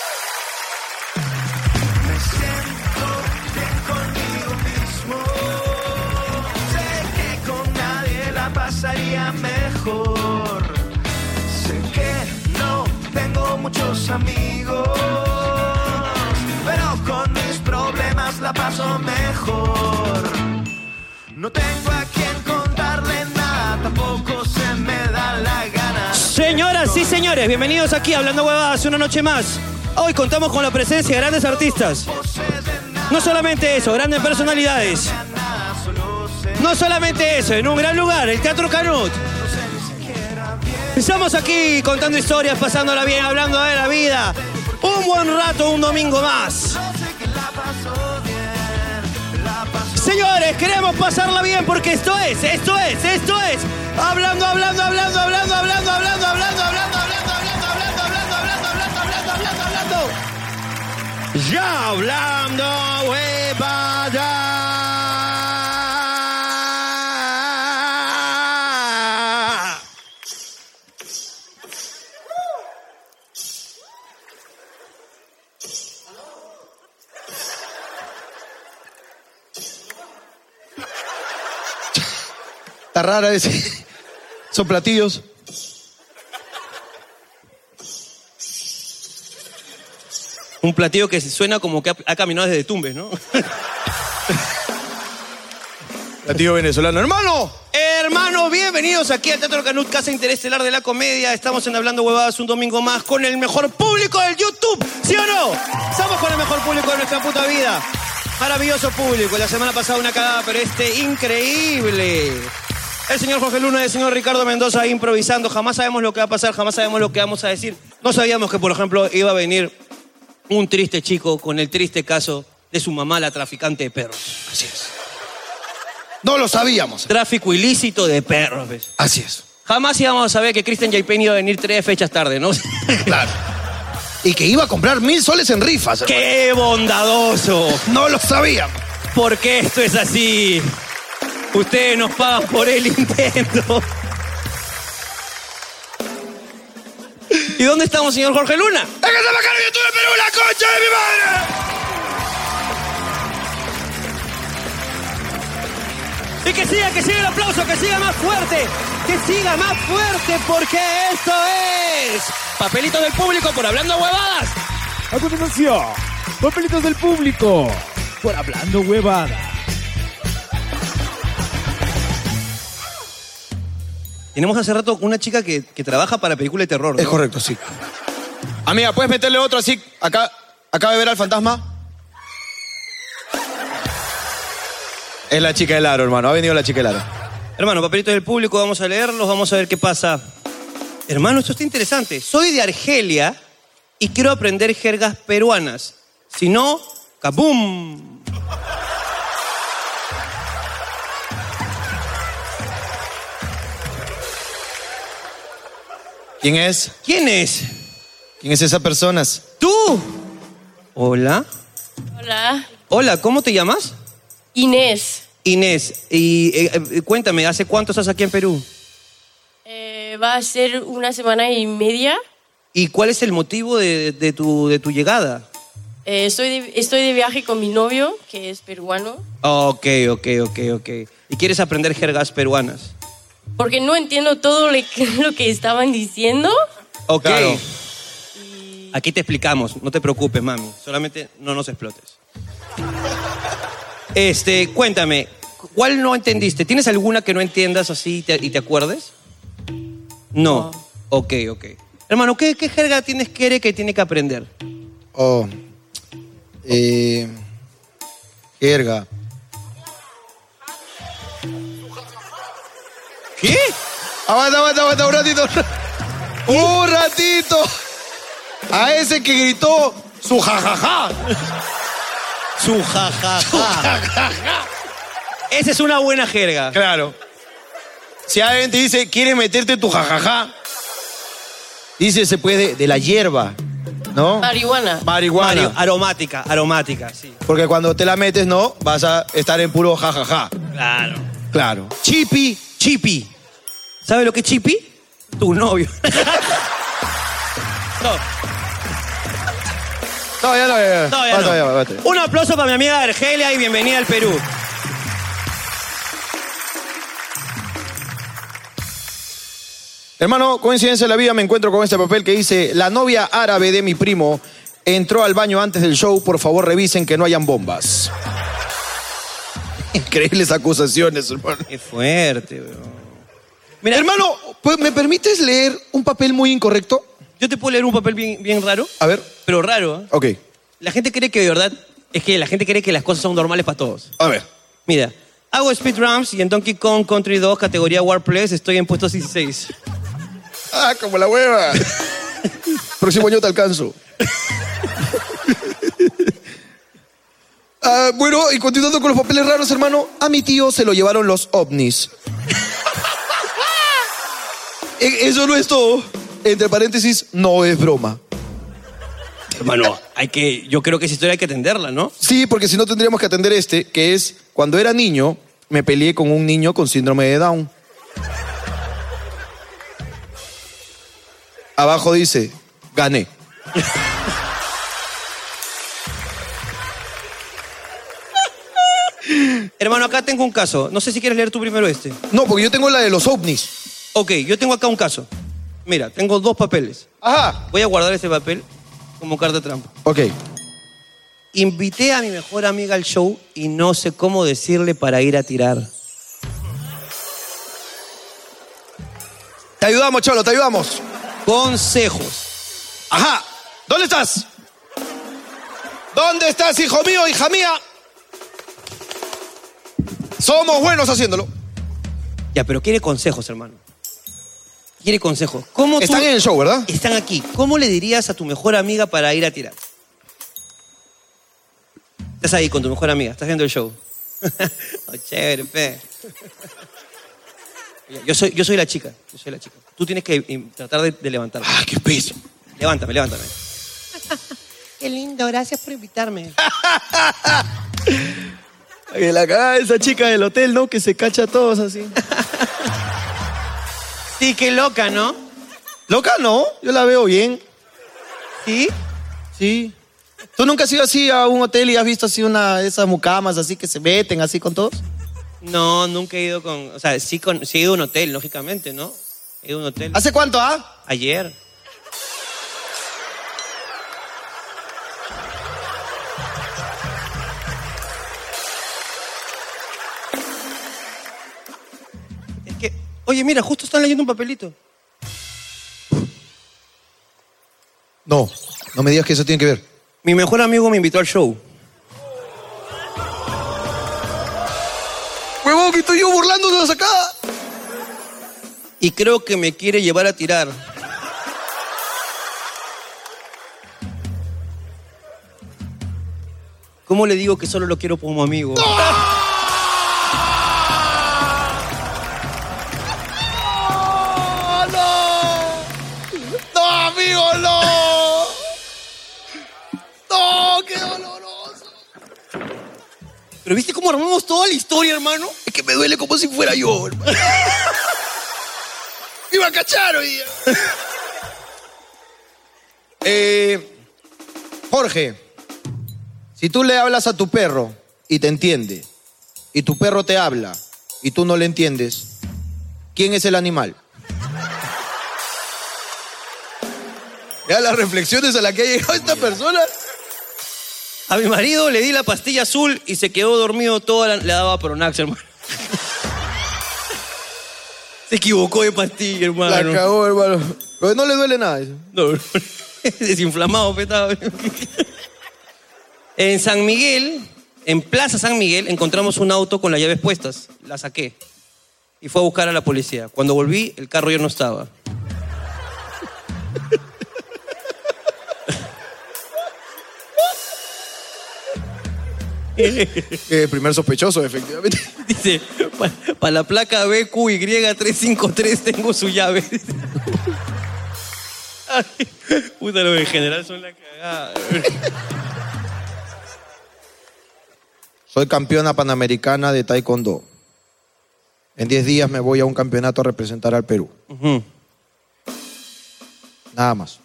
Me siento bien conmigo mismo. Sé que con nadie la pasaría mejor. Sé que no tengo muchos amigos, pero con mis problemas la paso mejor. No tengo a quien contarle nada, tampoco se me da la gana. Señoras y señores, bienvenidos aquí a Hablando Huevadas, una noche más. Hoy contamos con la presencia de grandes artistas. No solamente eso, grandes personalidades. No solamente eso, en un gran lugar, el Teatro Canut. Estamos aquí contando historias, pasándola bien, hablando de la vida. Un buen rato, un domingo más. Señores, queremos pasarla bien porque esto es, esto es, esto es. Hablando, hablando, hablando, hablando, hablando, hablando, hablando, hablando, hablando, hablando, hablando, hablando, hablando, hablando, hablando, hablando, hablando. Ya hablando, huevada. Está rara ese. Son platillos. Un platillo que suena como que ha, ha caminado desde Tumbes, ¿no? Platillo venezolano. ¡Hermano! Hermanos, bienvenidos aquí al Teatro Canut, Casa Interestelar de la Comedia. Estamos en Hablando Huevadas un domingo más con el mejor público del YouTube, ¿sí o no? Estamos con el mejor público de nuestra puta vida. Maravilloso público. La semana pasada una cagada, pero este increíble. El señor Jorge Luna y el señor Ricardo Mendoza improvisando. Jamás sabemos lo que va a pasar, jamás sabemos lo que vamos a decir. No sabíamos que, por ejemplo, iba a venir un triste chico con el triste caso de su mamá, la traficante de perros. Así es. No lo sabíamos. Tráfico ilícito de perros, ¿ves? Así es. Jamás íbamos a saber que Christian Yaipen iba a venir tres fechas tarde, ¿no? Claro. Y que iba a comprar mil soles en rifas. Hermano. ¡Qué bondadoso! No lo sabíamos. Porque esto es así. Ustedes nos pagan por el intento. ¿Y dónde estamos, señor Jorge Luna? ¡Es que se me carga YouTube de Perú, la concha de mi madre! Y que siga, que siga el aplauso, que siga más fuerte, que siga más fuerte, porque esto es Papelitos del Público por Hablando Huevadas. A continuación, Papelitos del Público por Hablando Huevadas. Tenemos hace rato una chica que, que trabaja para películas de terror, ¿no? Es correcto, sí. Amiga, ¿puedes meterle otro así? Acá, acaba de ver al fantasma. Es la chica del aro, hermano. Ha venido la chica del aro. Hermano, Papelitos del Público, vamos a leerlos, vamos a ver qué pasa. Hermano, esto está interesante. Soy de Argelia y quiero aprender jergas peruanas. Si no, ¡kabum! ¿Quién es? ¿Quién es? ¿Quién es esa persona? ¿Tú? Hola. Hola. Hola, ¿cómo te llamas? Inés. Inés. Y eh, eh, cuéntame, ¿hace cuánto estás aquí en Perú? Eh, va a ser una semana y media. ¿Y cuál es el motivo de, de, tu, de tu llegada? Eh, estoy, de, estoy de viaje con mi novio, que es peruano. Ok, ok, ok, ok. ¿Y quieres aprender jergas peruanas? Porque no entiendo todo lo que, lo que estaban diciendo. Ok. Claro. Aquí te explicamos, no te preocupes, mami. Solamente no nos explotes. Este, cuéntame, ¿cuál no entendiste? ¿Tienes alguna que no entiendas así y te, y te acuerdes? No. no. Ok, ok. Hermano, ¿qué, qué jerga tienes que que tiene que aprender? Oh. Eh, jerga. ¿Qué? Aguanta, aguanta, aguanta, un ratito. Un ratito. A ese que gritó su jajaja. Su jajaja. Su jajaja. Esa es una buena jerga. Claro. Si alguien te dice, ¿quieres meterte tu jajaja? Dice, se puede, de la hierba, ¿no? Marihuana. Marihuana. Mari- aromática, aromática, sí. Porque cuando te la metes, ¿no? Vas a estar en puro jajaja. Claro. Claro. Chipi, chipi. ¿Sabes lo que es chipi? Tu novio. no. No, ya no, ya, ya. No, ya Basta, no. ya, basta. Un aplauso para mi amiga Argelia y bienvenida al Perú. Hermano, coincidencia de la vida, me encuentro con este papel que dice: la novia árabe de mi primo entró al baño antes del show, por favor revisen que no hayan bombas. Increíbles acusaciones, hermano. Qué fuerte, bro. Mira, hermano, pues, ¿me permites leer un papel muy incorrecto? Yo te puedo leer un papel bien, bien raro. A ver. Pero raro, ¿eh? Ok. La gente cree que de verdad, es que la gente cree que las cosas son normales para todos. A ver. Mira, hago speedruns y en Donkey Kong Country dos, categoría Warplays, estoy en puesto dieciséis. Ah, como la hueva. Próximo año te alcanzo. Ah, bueno, y continuando con los papeles raros, hermano, a mi tío se lo llevaron los ovnis. E- Eso no es todo. Entre paréntesis, no es broma. Hermano, hay que, yo creo que esa historia hay que atenderla, ¿no? Sí, porque si no tendríamos que atender este, que es, cuando era niño, me peleé con un niño con síndrome de Down. Abajo dice, gané. Hermano, acá tengo un caso. No sé si quieres leer tú primero este. No, porque yo tengo la de los ovnis. Ok, yo tengo acá un caso. Mira, tengo dos papeles. Ajá. Voy a guardar este papel como carta trampa. Ok. Invité a mi mejor amiga al show y no sé cómo decirle para ir a tirar. Te ayudamos, Cholo, te ayudamos. Consejos. Ajá. ¿Dónde estás? ¿Dónde estás, hijo mío, hija mía? Somos buenos haciéndolo. Ya, pero quiere consejos, hermano. Quiere consejos. ¿Cómo tú- Están en el show, ¿verdad? Están aquí. ¿Cómo le dirías a tu mejor amiga para ir a tirar? Estás ahí con tu mejor amiga, estás viendo el show. Oh, chévere, pe. Yo soy, yo soy la chica, yo soy la chica. Tú tienes que eh, tratar de, de levantarme. Ah, qué peso. Levántame, levántame. Qué lindo, gracias por invitarme. Que la cagada de esa chica del hotel, ¿no? Que se cacha a todos así. Sí, qué loca, ¿no? Loca, no. Yo la veo bien. ¿Sí? Sí. ¿Tú nunca has ido así a un hotel y has visto así una de esas mucamas así que se meten así con todos? No, nunca he ido con... O sea, sí, con, sí he ido a un hotel, lógicamente, ¿no? He ido a un hotel. ¿Hace cuánto, ah? Ayer. Es que... Oye, mira, justo están leyendo un papelito. No, no me digas que eso tiene que ver. Mi mejor amigo me invitó al show. ¡Huevón, que estoy yo burlándonos acá! Y creo que me quiere llevar a tirar. ¿Cómo le digo que solo lo quiero como amigo? ¡No, no! ¡No, amigo, no! ¡No, qué doloroso! ¿Pero viste cómo armamos toda la historia, hermano? Es que me duele como si fuera yo, hermano. Me iba a cachar hoy día. Eh, Jorge, si tú le hablas a tu perro y te entiende, y tu perro te habla y tú no le entiendes, ¿quién es el animal? Ya las reflexiones a las que ha llegado esta persona. A mi marido le di la pastilla azul y se quedó dormido toda la... Le daba Pronax, hermano. Se equivocó de pastilla, hermano. La cagó, hermano. Pero no le duele nada eso. No, no. Desinflamado, petado. En San Miguel, en Plaza San Miguel, encontramos un auto con las llaves puestas. La saqué. y fue a buscar a la policía. Cuando volví, el carro ya no estaba. El primer sospechoso, efectivamente. Dice, para pa la placa B Q Y trescientos cincuenta y tres tengo su llave. Ay, puta, los en general son la cagada. Soy campeona panamericana de taekwondo. En diez días me voy a un campeonato a representar al Perú. Uh-huh. Nada más.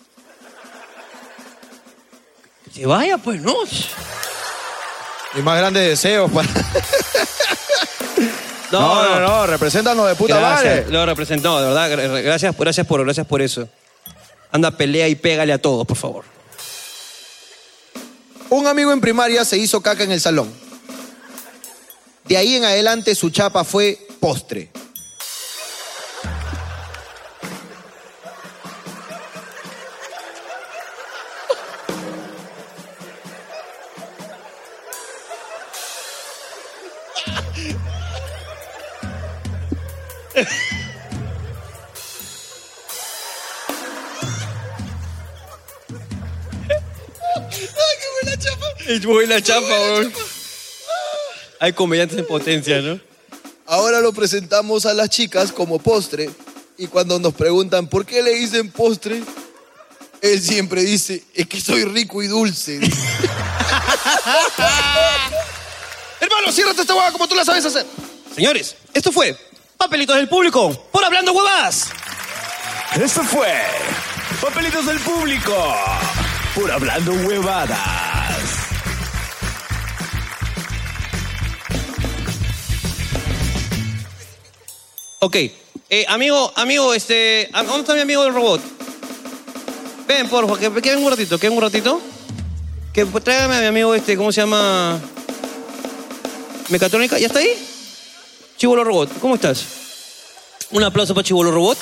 Que vaya, pues, ¿no? Mis más grandes deseos para... No, no, no, no, represéntanos de puta gracias, madre. Lo representó, de verdad. Gracias, gracias, por, gracias por eso. Anda, pelea y pégale a todos, por favor. Un amigo en primaria se hizo caca en el salón. De ahí en adelante su chapa fue postre. Es buena chapa, weón. Hay comediantes en potencia, ¿no? Ahora lo presentamos a las chicas como postre y cuando nos preguntan por qué le dicen postre, él siempre dice, es que soy rico y dulce. Hermano, ciérrate esta hueá como tú la sabes hacer. Señores, esto fue Papelitos del Público por Hablando Huevadas. Esto fue Papelitos del Público por Hablando Huevadas. Ok, eh, amigo, amigo, este, ¿dónde está mi amigo del robot? Ven, por favor, que, que venga un ratito, que venga un ratito. Que pues, tráigame a mi amigo este, ¿cómo se llama? Mecatrónica, ¿ya está ahí? Chibolo Robot, ¿cómo estás? Un aplauso para Chibolo Robot.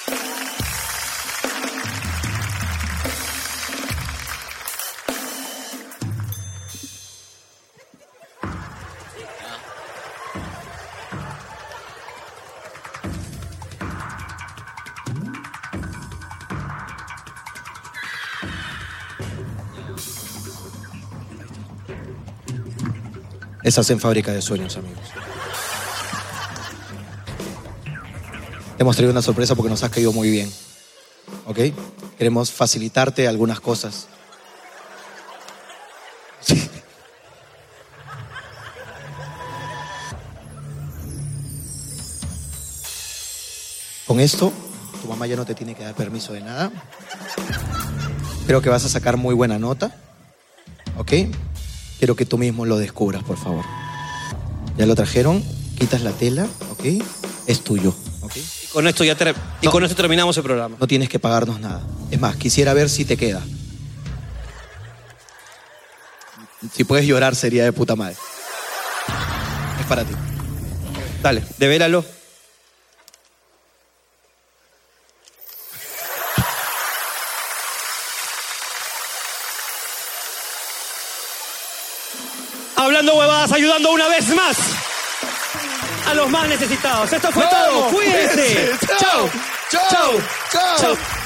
Esas en fábrica de sueños, amigos. Te hemos traído una sorpresa porque nos has caído muy bien. ¿Ok? Queremos facilitarte algunas cosas. Sí. Con esto, tu mamá ya no te tiene que dar permiso de nada. Creo que vas a sacar muy buena nota. ¿Ok? Quiero que tú mismo lo descubras, por favor. Ya lo trajeron, quitas la tela, ¿ok? Es tuyo, ¿ok? Y con esto ya ter- y No. con esto terminamos el programa. No tienes que pagarnos nada. Es más, quisiera ver si te queda. Si puedes llorar sería de puta madre. Es para ti. Dale, devélalo. Hablando Huevadas, ayudando una vez más a los más necesitados. Esto fue todo. Cuídense. Chao. Chao. Chao. Chao.